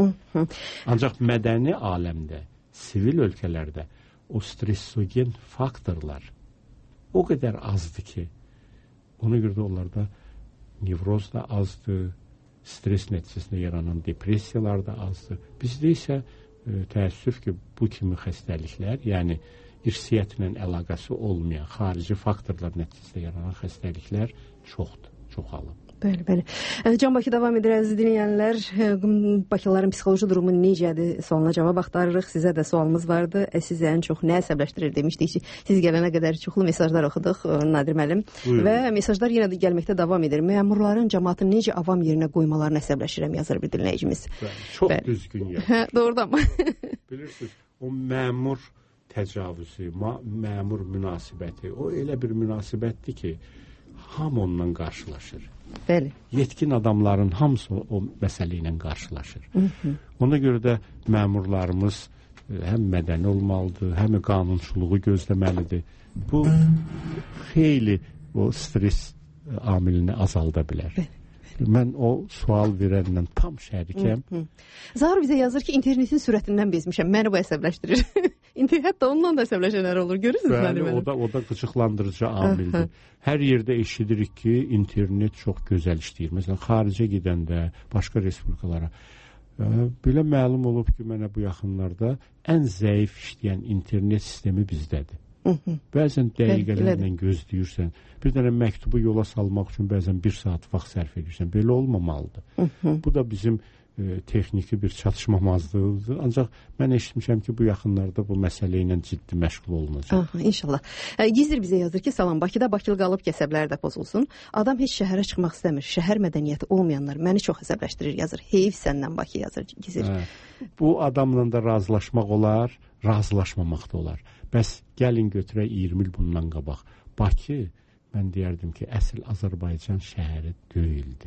Ancaq mədəni aləmdə, sivil ölkələrdə o stressogen faktorlar o qədər azdır ki, ona görə də onlarda nevroz da azdır, stres nəticəsində yaranan depressiyalar da azdır. Bizdə isə təəssüf ki, bu kimi xəstəliklər, yəni irsiyyətlə əlaqəsi olmayan xarici faktorlar nəticəsində yaranan xəstəliklər çoxdur, çoxalıb. Bəli. Can Bakı davam edir, əziz dinləyənlər. Bakılıların psixoloji durumu necədir? Sualına cavab axtarırıq. Sizə də sualımız vardı. Sizi ən çox nə əsəbləşdirir demişdik ki, siz gələnə qədər çoxlu mesajlar oxuduq, Nadir müəllim. Və mesajlar yenə də gəlməkdə davam edir. Məmurların cəmaatı necə avam yerinə qoymalarını əsəbləşirəm, yazır bir dinləyicimiz. Çox düzgün yazır. Doğrudan mı? Bilirsiniz, o məmur təcavüzü, məmur münasibəti, o elə bir münasibətdir ki, hamı ondan qarşılaşır. Bəli. Yetkin adamların hamısı o məsələ ilə qarşılaşır. Ona görə də məmurlarımız həm mədəni olmalıdır, həm qanunçuluğu gözləməlidir. Bu xeyli o stres amilini azalda bilər. Mən o sual verənlə tam şərikəm. Zahir bizə yazır ki, internetin sürətindən bezmişəm, məni bu əsəbləşdirir. Hətta ondan da əsəbləşənlər olur, görürsünüz mənim? O da qıcıqlandırıcı amildir. Hər yerdə eşidirik ki, internet çox gözəl işləyir. Məsələn, xaricə gedəndə, başqa respublikalara. Belə məlum olub ki, mənə bu yaxınlarda ən zəif işləyən internet sistemi bizdədir. Bəzən dəqiqələrlə gözləyirsən. Bir dənə məktubu yola salmaq üçün bəzən 1 saat vaxt sərf edirsən. Belə olmamalıdır. Bu da bizim texniki bir çatışmamazlığıdır. Ancaq mən eşitmişəm ki, bu yaxınlarda bu məsələ ilə ciddi məşğul olunacaq. İnşallah. Gizir bizə yazır ki, salam, Bakıda bakılı qalıb qəsəbləri də pozulsun. Adam heç şəhərə çıxmaq istəmir. Şəhər mədəniyyəti olmayanlar məni çox əsəbləşdirir, yazır. Heyf səndən Bakı, yazır Gizir. Bu adamla da razılaşmaq olar, razılaşmamaq da olar. Bəs gəlin götürək 20 il bundan qabaq. Bakı, mən deyərdim ki, əsl Azərbaycan şəhəri deyildi.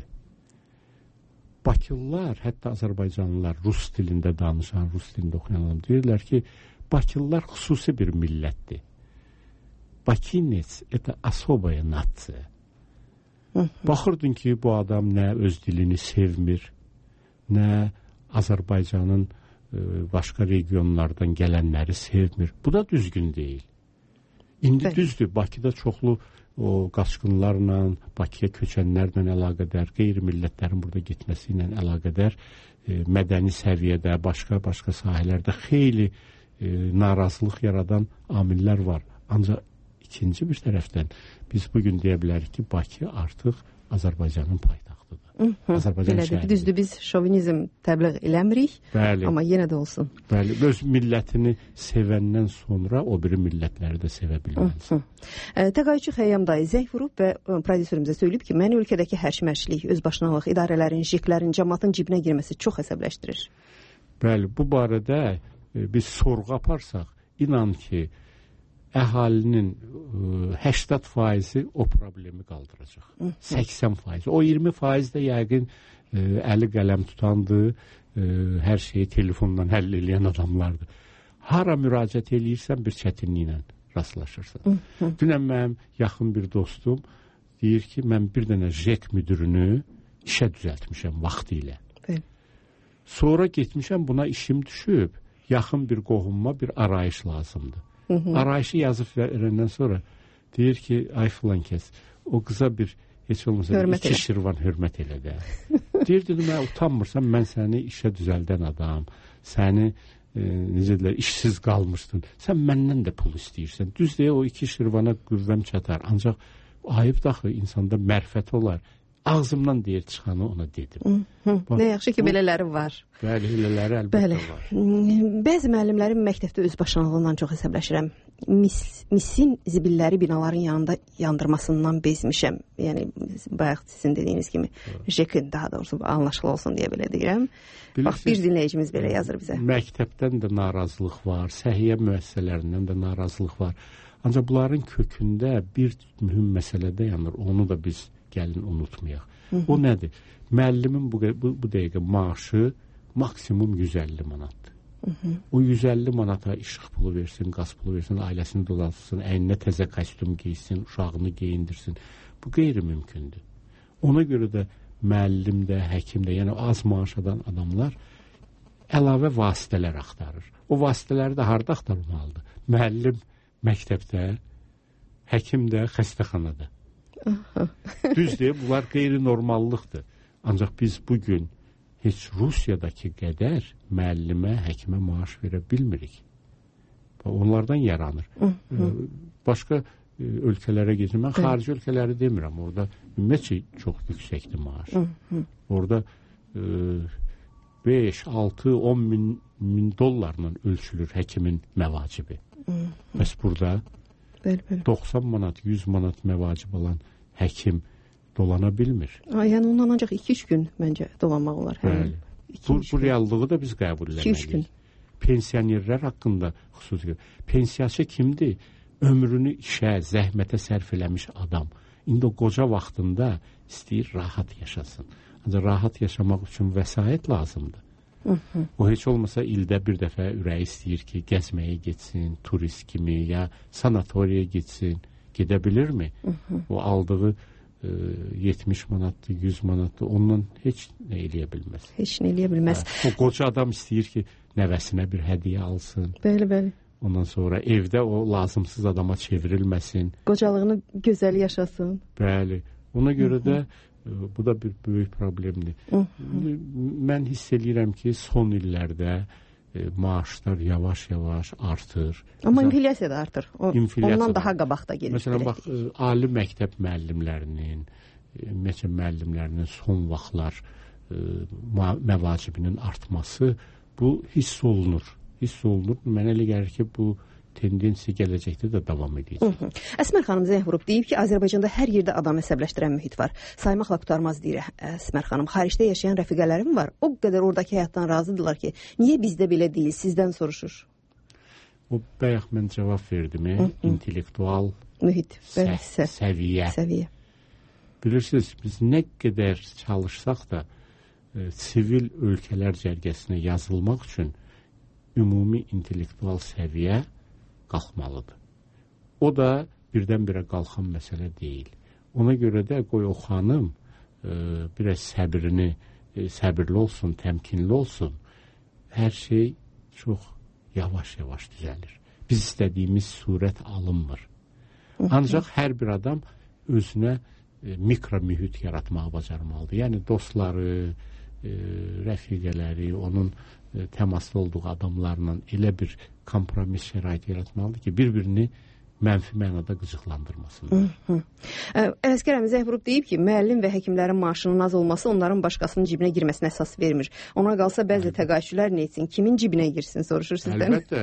Bakılılar, hətta Azərbaycanlılar, rus dilində danışan, rus dilində oxuyanlar deyirlər ki, Bakılılar xüsusi bir millətdir. Bakinets, это особая нация. Baxırdın ki, bu adam nə öz dilini sevmir, nə Azərbaycanın başqa regionlardan gələnləri sevmir. Bu da düzgün deyil. İndi düzdür, Bakıda çoxlu o qaçqınlarla, Bakıya köçənlərlə əlaqədar, qeyri-millətlərin burada getməsi ilə əlaqədar mədəni səviyyədə, başqa sahələrdə xeyli narazılıq yaradan amillər var. Ancaq ikinci bir tərəfdən biz bugün deyə bilərik ki, Bakı artıq Azərbaycanın paytaxtıdır. Azərbaycan şəhəridir. Düzdür, biz şovinizm təbliğ eləmirik, amma yenə də olsun. Bəli, öz millətini sevəndən sonra o biri millətləri də sevə bilməlisin. Təqaüdçü Xəyyam dayı zəng vurub və prodüserimizə söyləyib ki, məni ölkədəki hərşməşlik, özbaşınalıq, idarələrin, JİQ-lərin, cəmaatın cibinə girməsi çox əsəbləşdirir. Bəli, bu barədə biz sorğu aparsaq, inan ki, əhalinin 80% o problemi qaldıracaq. 80%. O 20% də yəqin əli qələm tutandır, hər şeyi telefonla həll edən adamlardır. Hara müraciət eləyirsən bir çətinliklə rastlaşırsan. Dünən mənim yaxın bir dostum deyir ki, mən bir dənə JEK müdürünü işə düzəltmişəm vaxtı ilə. Sonra getmişəm, buna işim düşüb, yaxın bir qohumma bir arayış lazımdır. Arayışı yazıb verəndən sonra deyir ki, ay filan kəs, o qıza bir heç olmasa 2 şirvan hörmət elə də. Deyir, dedim, utanmırsan, mən səni işə düzəldən adam, səni necə deyirlər, işsiz qalmışdın, sən məndən də pul istəyirsən. Düz deyə o 2 şirvana qüvvəm çatar, ancaq ayıb daxı insanda mərfət olar. Ağzımdan deyir çıxanı ona dedim. Nə yaxşı ki, belələri var. Bəli, belələri əlbəttə var. Bəzi müəllimlərin məktəbdə özbaşınalığından çox əsəbləşirəm. Misin zibilləri binaların yanında yandırmasından bezmişəm. Yəni, bayaq sizin dediyiniz kimi, JEK-in daha doğrusu anlaşılı olsun deyə belə deyirəm. Bax, bir dinləyicimiz belə yazır bizə. Məktəbdən də narazılıq var, səhiyyə müəssisələrindən də narazılıq var. Ancaq bunların kökündə bir mühüm məsələ dayanır, onu da biz gəlin unutmayaq. O nədir? Müəllimin bu dəqiqə maaşı maksimum 150 manatdır. O 150 manata işıq pulu versin, qaz pulu versin, ailəsini dolaşsın, əyninə təzə kostyum giysin, uşağını geyindirsin. Bu qeyri-mümkündür. Ona görə də müəllim də, həkim də, yəni az maaş alan adamlar əlavə vasitələr axtarır. O vasitələri də harda axtarmalıdır? Müəllim məktəbdə, həkim də xəstəxanada. Düzdür, bunlar qeyri-normallıqdır. Ancaq biz bugün heç Rusiyadakı qədər müəllimə, həkimə maaş verə bilmirik. Onlardan yaranır. Başqa ölkələrə gedir. Mən xarici ölkələri demirəm. Orada ümumiyyətcə çox yüksəkdir maaş. Orada 5, 6, 10 min dollarla ölçülür həkimin məvacibi. Bəs burada 90 manat, 100 manat məvacib olan həkim dolana bilmir. Yəni ondan ancaq 2-3 gün məncə dolanmaq olar. Bu reallığı da biz qəbul etməliyik. Pensionerlər haqqında xüsusi. Pensiyaçı kimdir? Ömrünü işə, zəhmətə sərf eləmiş adam. İndi o qoca vaxtında istəyir rahat yaşasın. Ancaq rahat yaşamaq üçün vəsait lazımdır. O heç olmasa ildə bir dəfə ürəyi istəyir ki, gəzməyə getsin, turist kimi ya sanatoriyaya getsin. Gedə bilirmi? O aldığı 70 manatlı, 100 manatlı ondan heç nə eləyə bilməz. Heç nə eləyə bilməz. O qoca adam istəyir ki, nəvəsinə bir hədiyyə alsın. Bəli. Ondan sonra evdə o lazımsız adama çevrilməsin. Qocalığını gözəl yaşasın. Bəli. Ona görə də bu da bir böyük problemdir. Mən hiss edirəm ki, son illərdə maaşlar yavaş-yavaş artır. Amma inflyasiya da artır. Ondan daha qabaqda gelir. Məsələn, bax, ali məktəb müəllimlərinin, müəllimlərinin son vaxtlar məvacibinin artması bu hiss olunur. Mənə elə gəlir ki, bu tendensiya gələcəkdə də davam edəcək. Əsmər xanım zəng vurub deyib ki, Azərbaycanda hər yerdə adam əsəbləşdirən mühit var. Saymaqla qurtarmaz deyir Əsmər xanım. Xaricdə yaşayan rəfiqələrim var. O qədər oradakı həyatdan razıdırlar ki, niyə bizdə belə deyil? Sizdən soruşur. O bayaq mən cavab verdim. İntellektual mühit, səviyyə. Bilirsiniz, biz nə qədər çalışsaq da sivil ölkələr cərgəsinə yazılmaq üçün ümumi intellektual səviyyə qalxmalıdır. O da birdən-birə qalxan məsələ deyil. Ona görə də qoy o xanım biraz səbirli olsun, təmkinli olsun. Hər şey çox yavaş-yavaş düzəlir. Biz istədiyimiz surət alınmır. Ancaq hər bir adam özünə mikro mühit yaratmağı bacarmalıdır. Yəni dostları, rəfiqələri, onun təmaslı olduğu adamlarla elə bir kompromis şərait yaratmalıdır ki, bir-birini mənfi mənada qıcıqlandırmasınlar. Ələsgər əmi zəng vurub deyib ki, müəllim və həkimlərin maaşının az olması onların başqasının cibinə girməsinə əsas vermir. Ona qalsa bəzi təqaüdçülər nə etsin, kimin cibinə girsin, soruşur sizdən. Əlbəttə,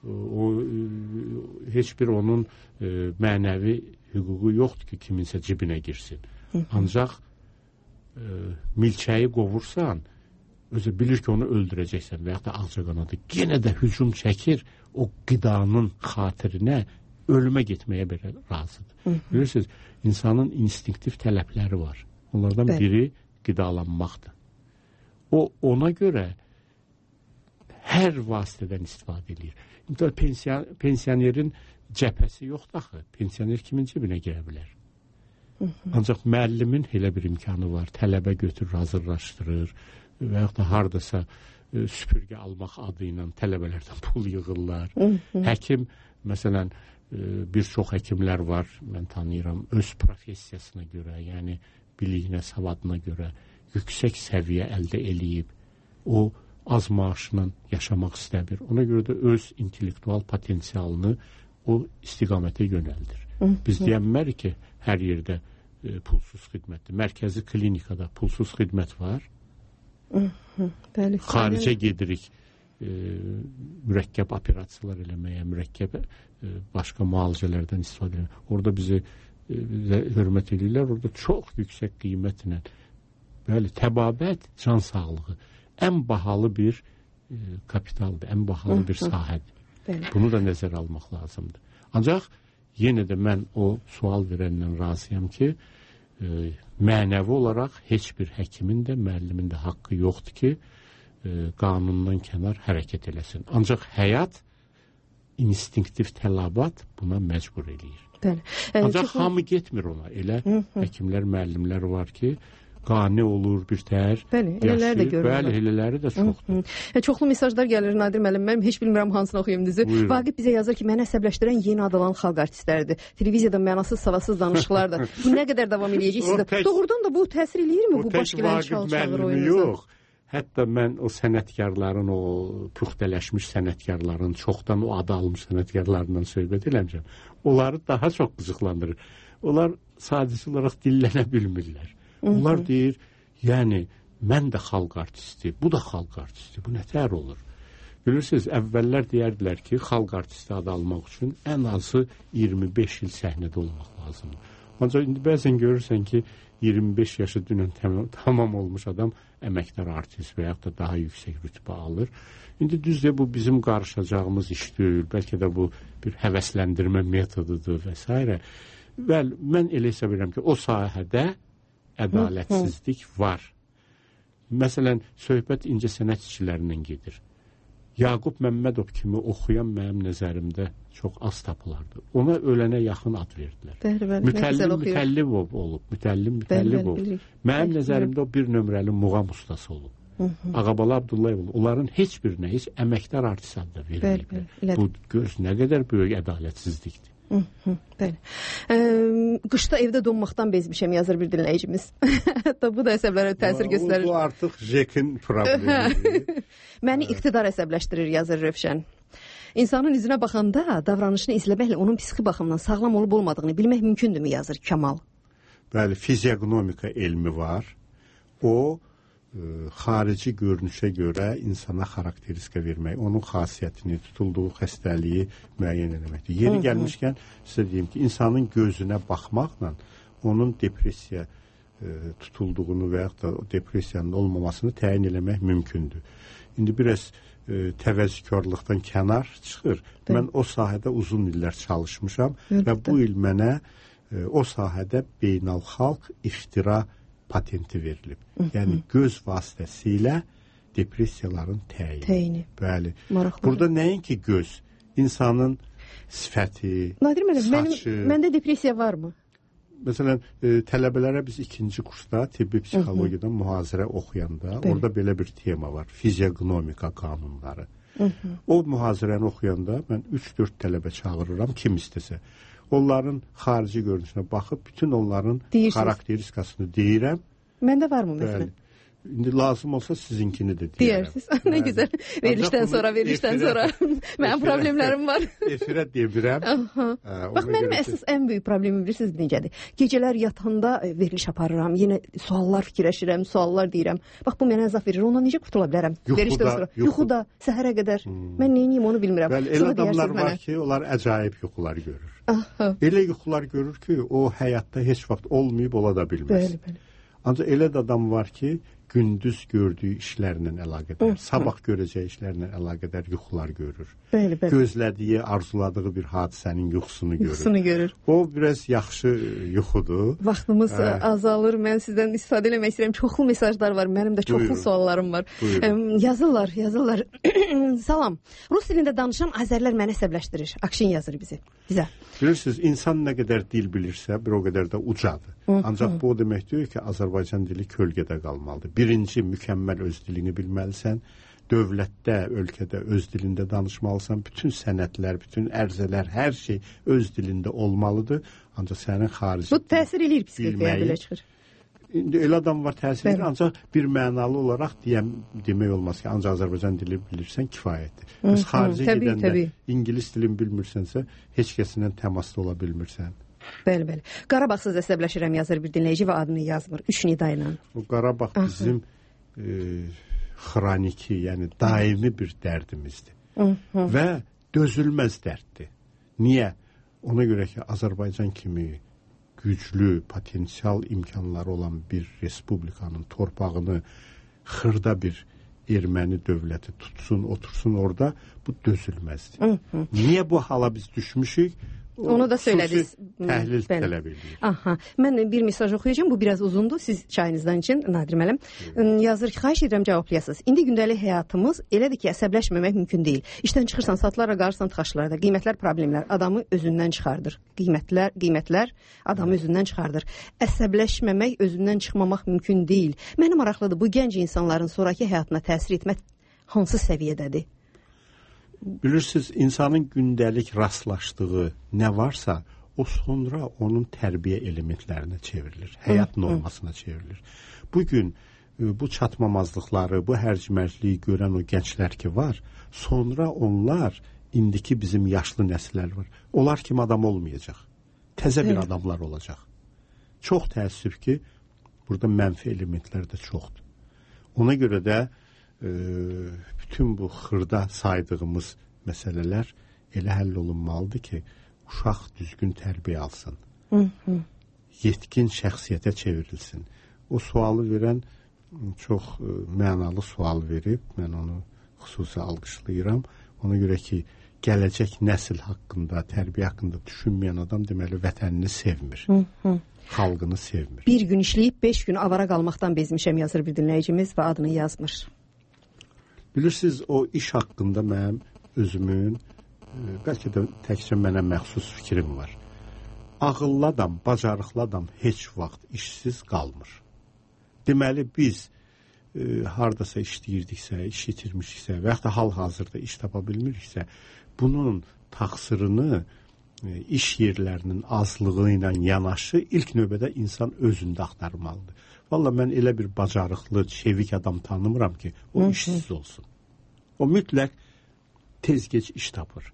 heç bir onun mənəvi hüququ yoxdur ki, kiminsə cibinə girsin. Ancaq milçəyi qovursan, özü bilir ki, onu öldürəcəksən və yaxud da ağcaqanadı. Yenə də hücum çəkir, o qidanın xatirinə ölümə getməyə belə razıdır. Bilirsiniz, insanın instinktiv tələbləri var. Onlardan biri qidalanmaqdır. O, ona görə hər vasitədən istifadə edir. Pensionerin cəbhəsi yoxdur axı. Pensioner kimin cibinə girə bilər? Ancaq müəllimin elə bir imkanı var. Tələbə götürür, hazırlaşdırır və yaxud da hardasa süpürgə almaq adı ilə tələbələrdən pul yığırlar. Həkim, məsələn, bir çox həkimlər var, mən tanıyıram, öz professiyasına görə, yəni biliyinə, savadına görə yüksək səviyyə əldə eləyib, o az maaşla yaşamaq istəmir. Ona görə də öz intellektual potensialını o istiqamətə yönəldir. Biz deyənmərik ki, hər yerdə pulsuz xidmətdir. Mərkəzi klinikada pulsuz xidmət var. Xaricə gedirik mürəkkəb operasiyalar eləməyə, mürəkkəb başqa müalicələrdən istifadə eləməyə. Orada bizi hörmət edirlər, orada çox yüksək qiymətlə. Bəli, təbabət, can sağlığı ən bahalı bir kapitaldır, ən bahalı bir sahədir. Bunu da nəzərə almaq lazımdır. Ancaq yenə də mən o sual verəndən razıyam ki, mənəvi olaraq heç bir həkimin də, müəllimin də haqqı yoxdur ki, qanundan kənar hərəkət eləsin. Ancaq həyat, instinktiv tələbat buna məcbur eləyir. Ancaq hamı getmir ona. Elə həkimlər, müəllimlər var ki, qane olur, bir təhər yaşayır. Bəli, elələri də çoxdur. Çoxlu mesajlar gəlir Nadir müəllim. Mən heç bilmirəm hansını oxuyum düzü. Vaqif bizə yazır ki, məni əsəbləşdirən yeni adalan xalq artistləridir. Televiziyada mənasız, savadsız danışıqlardır. Bu nə qədər davam eləyəcək sizdə? Doğrudan da bu təsir eləyirmi bu baş gələn çalış-çağır oyunuza? Yox. Hətta mən o sənətkarların, o püxtələşmiş sənətkarların, çoxdan o adı almış sənətkarlarından söhbət eləmişəm. Onları daha çox qıcıqlandırır. Onlar sadəcə olaraq dillənə bilmirlər. Onlar deyir, yəni mən də xalq artisti, bu da xalq artisti, bu nətər olur? Bilirsiniz, əvvəllər deyərdilər ki, xalq artisti adı almaq üçün ən azı 25 il səhnədə olmaq lazımdır. Ancaq indi bəzən görürsən ki, 25 yaşı dünən tamam olmuş adam əməkdar artist və yaxud da daha yüksək rütbə alır. İndi düzdür, bu bizim qarışacağımız iş deyil, bəlkə də bu bir həvəsləndirmə metodudur və s. Bəli, mən elə hesab edirəm ki, o sahədə ədalətsizlik var. Məsələn, söhbət incəsənət işçilərindən gedir. Yaqub Məmmədov kimi oxuyan mənim nəzərimdə çox az tapılardı. Ona ölənə yaxın ad verdilər. Mütəllim olub. Mənim nəzərimdə o bir nömrəli muğam ustası olub. Ağabala Abdullayev olub. Onların heç birinə heç əməkdar artist adı verilməyiblər. Bu göz nə qədər böyük ədalətsizlikdir. Bəli. Qışda evdə donmaqdan bezmişəm, yazır bir dinləyicimiz. Hətta bu da əsəblərə təsir göstərir. Bu artıq Jekin problemidir. Məni iqtidar əsəbləşdirir, yazır Rövşən. İnsanın üzünə baxanda davranışını izləməklə onun psixi baxımdan sağlam olub olmadığını bilmək mümkündürmü, yazır Kamal. Bəli, fiziognomika elmi var. O xarici görünüşə görə insana xarakteristika vermək, onun xasiyyətini, tutulduğu xəstəliyi müəyyən etməkdir. Yeri gəlmişkən sizə deyim ki, insanın gözünə baxmaqla onun depressiya tutulduğunu və yaxud da depressiyanın olmamasını təyin eləmək mümkündür. İndi biraz təvəzzükarlıqdan kənar çıxır. Mən o sahədə uzun illər çalışmışam və bu il mənə o sahədə beynəlxalq ixtira patenti verilib. Yəni göz vasitəsilə depressiyaların təyini. Bəli. Burada nəinki göz, insanın sifəti, Nadir müəllim, saçı. Məndə depressiya varmı? Məsələn, tələbələrə biz 2-ci kursda tibbi psixologiyadan mühazirə oxuyanda orada belə bir tema var. Fiziognomika qanunları. O mühazirəni oxuyanda mən 3-4 tələbə çağırıram, kim istəsə. Onların xarici görünüşünə baxıb bütün onların xarakteristikasını deyirəm. Məndə var mı məsələn? İndi lazım olsa sizinkini də deyirəm. Deyirsiniz. Nə gözəl. Verilişdən sonra. Mənim problemlərim var. Efirə demirəm. Bax, mənim əsas ən böyük problemim bilirsiniz necədir? Gecələr yatanda veriliş aparıram. Yenə suallar fikirləşirəm, suallar deyirəm. Bax, bu mənə əzab verir. Ondan necə qurtula bilərəm? Verişdən sonra. Yuxuda, səhərə qədər. Mən neyiniyim onu bilmirəm. Bəli, elə adamlar var ki, onlar əcaib yuxular görür. Elə yuxular görür ki, o həyatda heç vaxt olmayıb, ola da bilməz. Ancaq elə də adam var ki, gündüz gördüyü işlərlə əlaqədar, sabah görəcəyi işlərlə əlaqədar yuxular görür. Gözlədiyi, arzuladığı bir hadisənin yuxusunu görür. O biraz yaxşı yuxudur. Vaxtımız azalır. Mən sizdən istifadə eləmək istəyirəm. Çoxlu mesajlar var. Mənim də çoxlu suallarım var. Yazırlar. Salam. Rus dilində danışan Azərlər məni əsəbləşdirir. Akşin yazır bizə. Bilirsiniz, insan nə qədər dil bilirsə, bir o qədər də ucadır. Ancaq bu o demək deyir ki, Azərbaycan dili kölgədə qalmalıdır. Birinci, mükəmməl öz dilini bilməlisən. Dövlətdə, ölkədə öz dilində danışmalısan. Bütün sənədlər, bütün ərzələr, hər şey öz dilində olmalıdır. Ancaq sənin xarici... Bu təsir eləyir psixikaya belə çıxır. İndi elə adam var təsir edir, ancaq bir mənalı olaraq demək olmaz ki, ancaq Azərbaycan dili bilirsən, kifayətdir. Biz xarici gedəndə İngilis dilini bilmirsənsə, heç kəsinlə təmasda ola bilmirsən. Bəli. Qarabağsız əsəbləşirəm, yazır bir dinləyici və adını yazmır. 3 nida ilə. O Qarabağ bizim xroniki, yəni daimi bir dərdimizdir. Və dözülməz dərddir. Niyə? Ona görə ki, Azərbaycan kimi güclü, potensial imkanları olan bir respublikanın torpağını xırda bir erməni dövləti tutsun, otursun orada, bu dözülməzdir. Niyə bu hala biz düşmüşük? Onu da söylədiniz. Təhlil tələb edir. Aha. Mən bir mesaj oxuyacağım. Bu biraz uzundur. Siz çayınızdan için Nadir müəllim. Yazır ki, xahiş edirəm cavablayasınız. İndi gündəlik həyatımız elədir ki, əsəbləşməmək mümkün deyil. İşdən çıxırsan, saatlara qarşısan tıxaçlarda. Qiymətlər, problemlər adamı özündən çıxardır. Qiymətlər adamı özündən çıxardır. Əsəbləşməmək, özündən çıxmamaq mümkün deyil. Mənim maraqlıdır, bu gənc insanların sonraki həyatına təsir etmək hansı səviyyədədir? Bilirsiniz, insanın gündəlik rastlaşdığı nə varsa, o sonra onun tərbiyə elementlərinə çevrilir, həyat normasına çevrilir. Bugün bu çatmamazlıqları, bu hərcmərcliyi görən o gənclər ki var, sonra onlar, indiki bizim yaşlı nəsillər var, onlar kimi adam olmayacaq. Təzə bir adamlar olacaq. Çox təəssüf ki, burada mənfi elementlər də çoxdur. Ona görə də bütün bu xırda saydığımız məsələlər elə həll olunmalıdır ki, uşaq düzgün tərbiyə alsın. Yetkin şəxsiyyətə çevrilsin. O sualı verən çox mənalı sual verib, mən onu xüsusi alqışlayıram. Ona görə ki, gələcək nəsil haqqında, tərbiyə haqqında düşünməyən adam deməli vətənini sevmir. Xalqını sevmir. Bir gün işləyib 5 gün avara qalmaqdan bezmişəm, yazır bir dinləyicimiz və adını yazmır. Bilirsiniz, o iş haqqında mənim özümün, bəlkə də təkcə mənə məxsus fikrim var. Ağıllı adam, bacarıqlı adam heç vaxt işsiz qalmır. Deməli, biz hardasa işləyirdiksə, iş itirmişiksə və yaxud da hal-hazırda iş tapa bilmiriksə, bunun təqsirini iş yerlərinin azlığı ilə yanaşı ilk növbədə insan özündə axtarmalıdır. Valla mən elə bir bacarıqlı, çevik adam tanımıram ki, o işsiz olsun. O mütləq tez-gec iş tapır.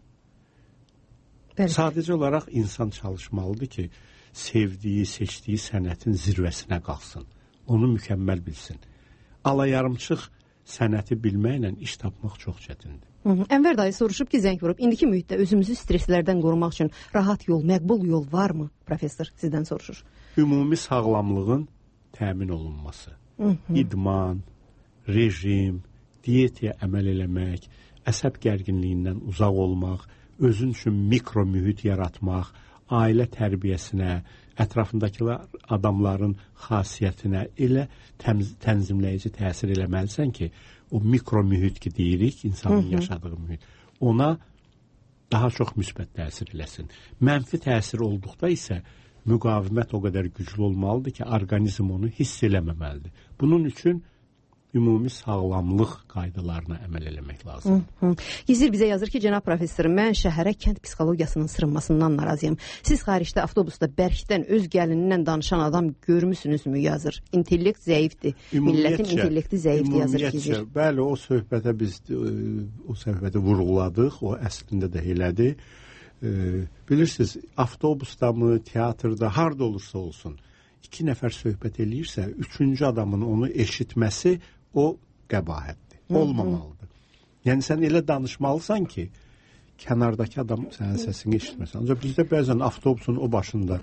Sadəcə olaraq insan çalışmalıdır ki, sevdiyi, seçdiyi sənətin zirvəsinə qalsın. Onu mükəmməl bilsin. Alayarımçıq sənəti bilməklə iş tapmaq çox çətindir. Ənvər dayı soruşub ki, zəng vurub, indiki mühitdə özümüzü streslərdən qorumaq üçün rahat yol, məqbul yol varmı? Professor sizdən soruşur. Ümumi sağlamlığın təmin olunması. İdman, rejim, diyetaya əməl eləmək, əsəb gərginliyindən uzaq olmaq, özün üçün mikro mühit yaratmaq, ailə tərbiyəsinə, ətrafındakı adamların xasiyyətinə elə tənzimləyici təsir eləməlisən ki, o mikro mühit ki deyirik, insanın yaşadığı mühit, ona daha çox müsbət təsir eləsin. Mənfi təsir olduqda isə müqavimət o qədər güclü olmalıdır ki, orqanizm onu hiss eləməməlidir. Bunun üçün ümumi sağlamlıq qaydalarına əməl eləmək lazımdır. Gizir bizə yazır ki, cənab professor, mən şəhərə kənd psixologiyasının sırınmasından narazıyam. Siz xaricdə avtobusda bərkdən öz gəlinindən danışan adam görmüsünüzmü, yazır. İntellekt zəifdir. Millətin intellekti zəifdir, yazır Gizir. Bəli, o söhbətə biz o söhbəti vurğuladıq, o əslində də elədir. Bilirsiniz, avtobusda mı, teatrda, harda olursa olsun, 2 nəfər söhbət eləyirsə, 3-cü adamın onu eşitməsi o qəbahətdir, olmamalıdır. Yəni sən elə danışmalısan ki, kənardakı adam sənin səsini eşitməsin. Ancaq bizdə bəzən avtobusun o başında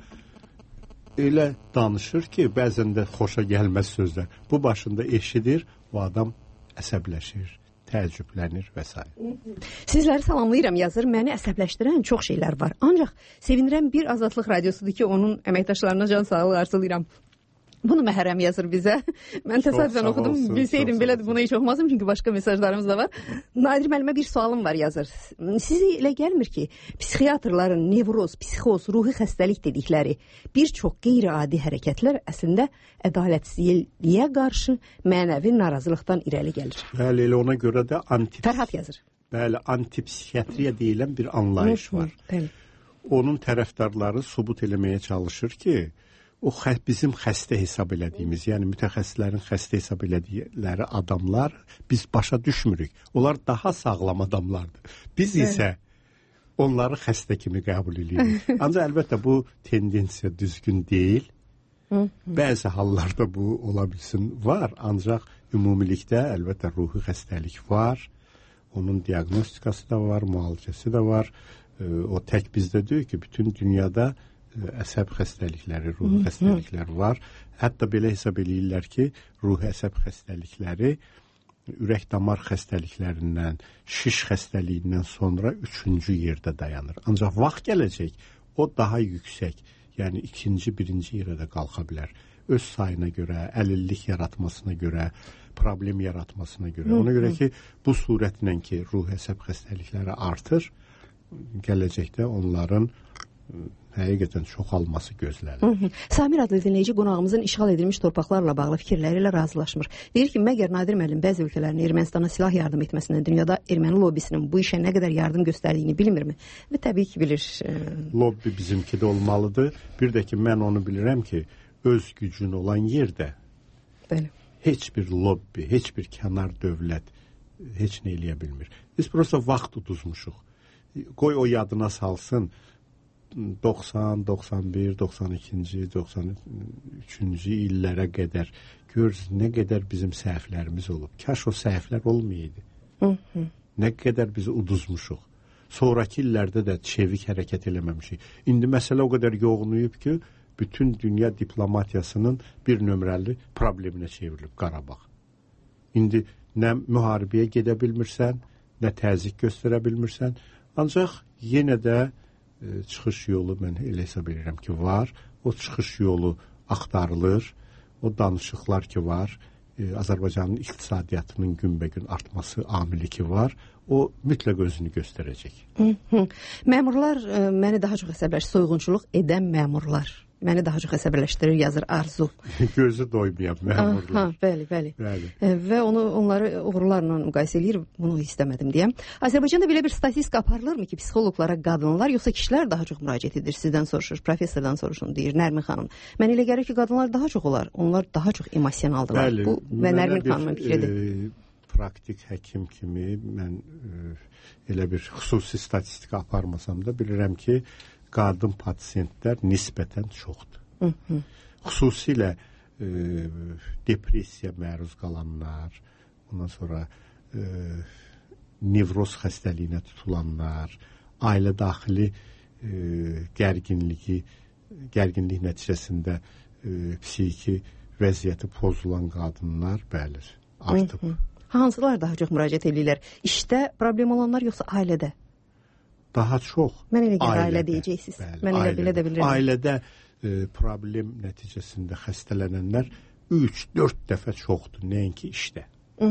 elə danışır ki, bəzən də xoşa gəlməz sözlər. Bu başında eşidir, o adam əsəbləşir, təəccüblənir və s. Sizləri salamlayıram, yazır. Məni əsəbləşdirən çox şeylər var. Ancaq sevinirəm bir Azadlıq Radiosudur ki, onun əməkdaşlarına can sağlığı arzulayıram. Bunu Məhərrəm yazır bizə. Mən təsadüfən oxudum. Bilsəydim belə bunu heç oxumazdım, çünki başqa mesajlarımız da var. Nadir müəllimə bir sualım var, yazır. Sizə elə gəlmir ki, psixiatrların nevroz, psixoz, ruhi xəstəlik dedikləri bir çox qeyri-adi hərəkətlər əslində ədalətsizliyə qarşı mənəvi narazılıqdan irəli gəlir. Bəli, elə ona görə də Fərhad yazır. Bəli, antipsixiatriya deyilən bir anlayış var. Onun tərəfdarları sübut eləməyə çalışır ki, o bizim xəstə hesab elədiyimiz, yəni mütəxəssislərin xəstə hesab elədikləri adamlar biz başa düşmürük. Onlar daha sağlam adamlardır. Biz isə onları xəstə kimi qəbul edirik. Ancaq əlbəttə bu tendensiya düzgün deyil. Bəzi hallarda bu ola bilsin var, ancaq ümumilikdə əlbəttə ruhi xəstəlik var. Onun diaqnostikası da var, müalicəsi də var. O tək bizdə deyil ki, bütün dünyada əsəb xəstəlikləri, ruhi xəstəliklər var. Hətta belə hesab eləyirlər ki, ruhi əsəb xəstəlikləri ürək-damar xəstəliklərindən, şiş xəstəliyindən sonra 3-cü yerdə dayanır. Ancaq vaxt gələcək, o daha yüksək, yəni ikinci, birinci yerə də qalxa bilər. Öz sayına görə, əlillik yaratmasına görə, problem yaratmasına görə. Ona görə ki, bu surətlə ki, ruh əsəb xəstəlikləri artır, gələcəkdə onların həqiqətən çoxalması gözlənilir. Samir adlı dinləyici qonağımızın işğal edilmiş torpaqlarla bağlı fikirləri ilə razılaşmır. Deyir ki, məgər Nadir müəllim bəzi ölkələrin Ermənistana silah yardım etməsindən dünyada erməni lobbisinin bu işə nə qədər yardım göstərdiyini bilmirmi? Və təbii ki, bilir. Lobbi bizimki də olmalıdır. Bir də ki, mən onu bilirəm ki, öz gücün olan yerdə heç bir lobbi, heç bir kənar dövlət heç nə eləyə bilmir. Biz prosta vaxt uduzmuşuq. Qoy o yadına salsın 90, 91, 92-ci, 93-cü illərə qədər görürüz nə qədər bizim səhvlərimiz olub. Kaş o səhvlər olmayaydı. Nə qədər bizi uduzmuşuq. Sonraki illərdə də çevik hərəkət eləməmişik. İndi məsələ o qədər yoğunlayıb ki, bütün dünya diplomatiyasının bir nömrəli probleminə çevrilib Qarabağ. İndi nə müharibəyə gedə bilmirsən, nə təzyiq göstərə bilmirsən. Ancaq yenə də çıxış yolu mən elə hesab edirəm ki, var. O çıxış yolu axtarılır. O danışıqlar ki var. Azərbaycanın iqtisadiyyatının günbəgün artması amili ki var. O mütləq özünü göstərəcək. Məmurlar məni daha çox əsəbləşdirir. Soyğunçuluq edən məmurlar məni daha çox əsəbləşdirir, yazır Arzu. Gözü doymayan məmurlar. Bəli. Və onları uğurlarla müqayisə edir, bunu istəmədim deyəm. Azərbaycanda belə bir statistika aparılırmı ki, psixoloqlara qadınlar yoxsa kişilər daha çox müraciət edir? Sizdən soruşur, professordan soruşun, deyir Nərmin xanım. Mən elə gəlir ki, qadınlar daha çox olar. Onlar daha çox emosionaldılar. Bəli, bu və Nərmin xanımın fikridir. Praktik həkim kimi mən elə bir xüsusi statistika aparmasam da bilirəm ki, qadın pasiyentlər nisbətən çoxdur. Xüsusilə depressiya məruz qalanlar, ondan sonra nevroz xəstəliyinə tutulanlar, ailə daxili gərginlik nəticəsində psixi vəziyyəti pozulan qadınlar bəlir, artıb. Hansılar daha çox müraciət edirlər? İşdə problem olanlar yoxsa ailədə? Daha çox mən elə gəlir ailə deyəcəksiniz. Mən elə belə də bilirəm. Ailədə problem nəticəsində xəstələnənlər 3-4 dəfə çoxdur, nəinki işdə.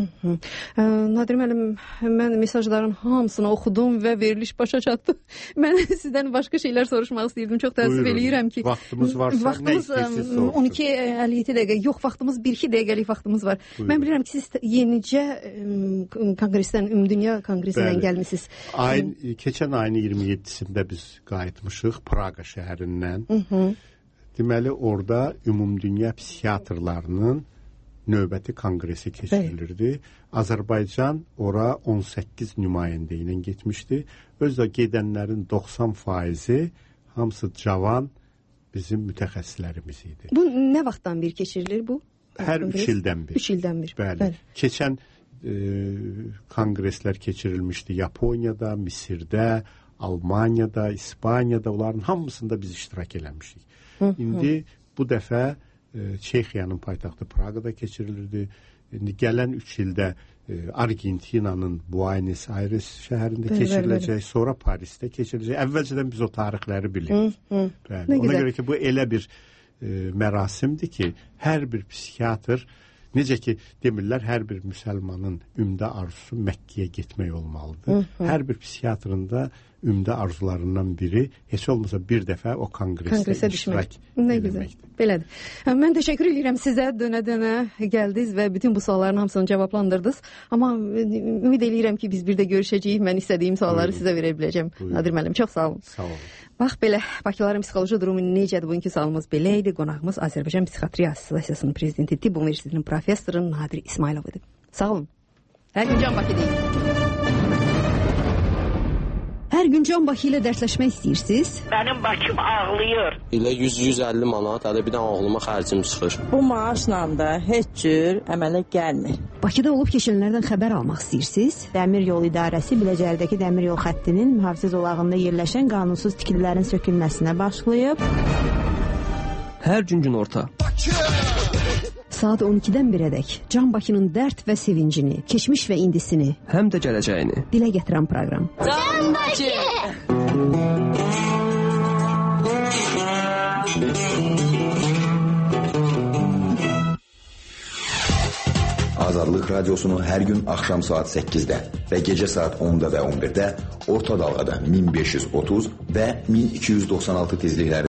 Nadir müəllim, mən mesajların hamısını oxudum və veriliş başa çatdı. Mən sizdən başqa şeylər soruşmaq istəyirdim. Çox təəssüf eləyirəm ki, vaxtımız varsa nə istəyirsiniz soruşun. 12:57 dəqiqə, yox, vaxtımız 1-2 dəqiqəlik vaxtımız var. Buyurun. Mən bilirəm ki, siz yenicə konqresdən, Ümumdünya konqresindən gəlmisiniz. Keçən ayın 27-sində biz qayıtmışıq Praqa şəhərindən. Deməli, orada Ümumdünya psixiatrlarının növbəti konqresi keçirilirdi. Azərbaycan ora 18 nümayəndə ilə getmişdi. Özdə gedənlərin 90%-i hamısı cavan bizim mütəxəssislərimiz idi. Bu nə vaxtdan bir keçirilir bu? Hər 3 ildən bir. 3 ildən bir. Bəli. Keçən konqreslər keçirilmişdi Yaponiyada, Misirdə, Almaniyada, İspaniyada, onların hamısında biz iştirak eləmişik. İndi bu dəfə Çexiyanın paytaxtı Praqada keçirilirdi. İndi gələn 3 ildə Argentinanın Buenos Aires şəhərində keçiriləcək, sonra Parisdə keçiriləcək. Əvvəlcədən biz o tarixləri bilirik. Ona görə ki, bu elə bir mərasimdir ki, hər bir psixiatr, necə ki, demirlər, hər bir müsəlmanın ümdə arzusu Məkkəyə getmək olmalıdır. Hər bir psixiatrın da ümdə arzularından biri heç olmasa bir dəfə o konqresdə iştirak etməkdir. Belədir. Mən təşəkkür edirəm sizə, dönə-dönə gəldiniz və bütün bu sualların hamısını cavablandırdınız. Amma ümid edirəm ki, biz bir də görüşəcəyik. Mən istədiyim sualları sizə verə biləcəm. Nadir müəllim, çox sağ olun. Sağ olun. Bax belə, Bakıların psixoloji durumu necədir? Bugünkü sualımız belə idi. Qonağımız Azərbaycan Psixiatriya Assosiasiyasının prezidenti, Tibb Universitetinin professoru Nadir İsmailov idi. Sağ olun. Hər gün Can Bakı deyil. Hər gün Can Bakı ilə dərsləşmək istəyirsiniz? Mənim Bakım ağlayır. İlə 100-150 manat, hələ bir dənə oğluma xərcim çıxır. Bu maaşla da heç cür əmələ gəlmir. Bakıda olub keçənlərdən xəbər almaq istəyirsiniz? Dəmir yol idarəsi Biləcərdəki dəmir yol xəttinin mühafizə zolağında yerləşən qanunsuz tikililərin sökülməsinə başlayıb. Hər gün günorta. Saat 12-dən 1-ədək Can Bakının dərd və sevincini, keçmiş və indisini, həm də gələcəyini dilə gətirən proqram. Can Bakı! Açıq Radiosunu hər gün axşam saat 8-də və gecə saat 10-da və 11-də orta dalğada 1530 və 1296 tezlikləri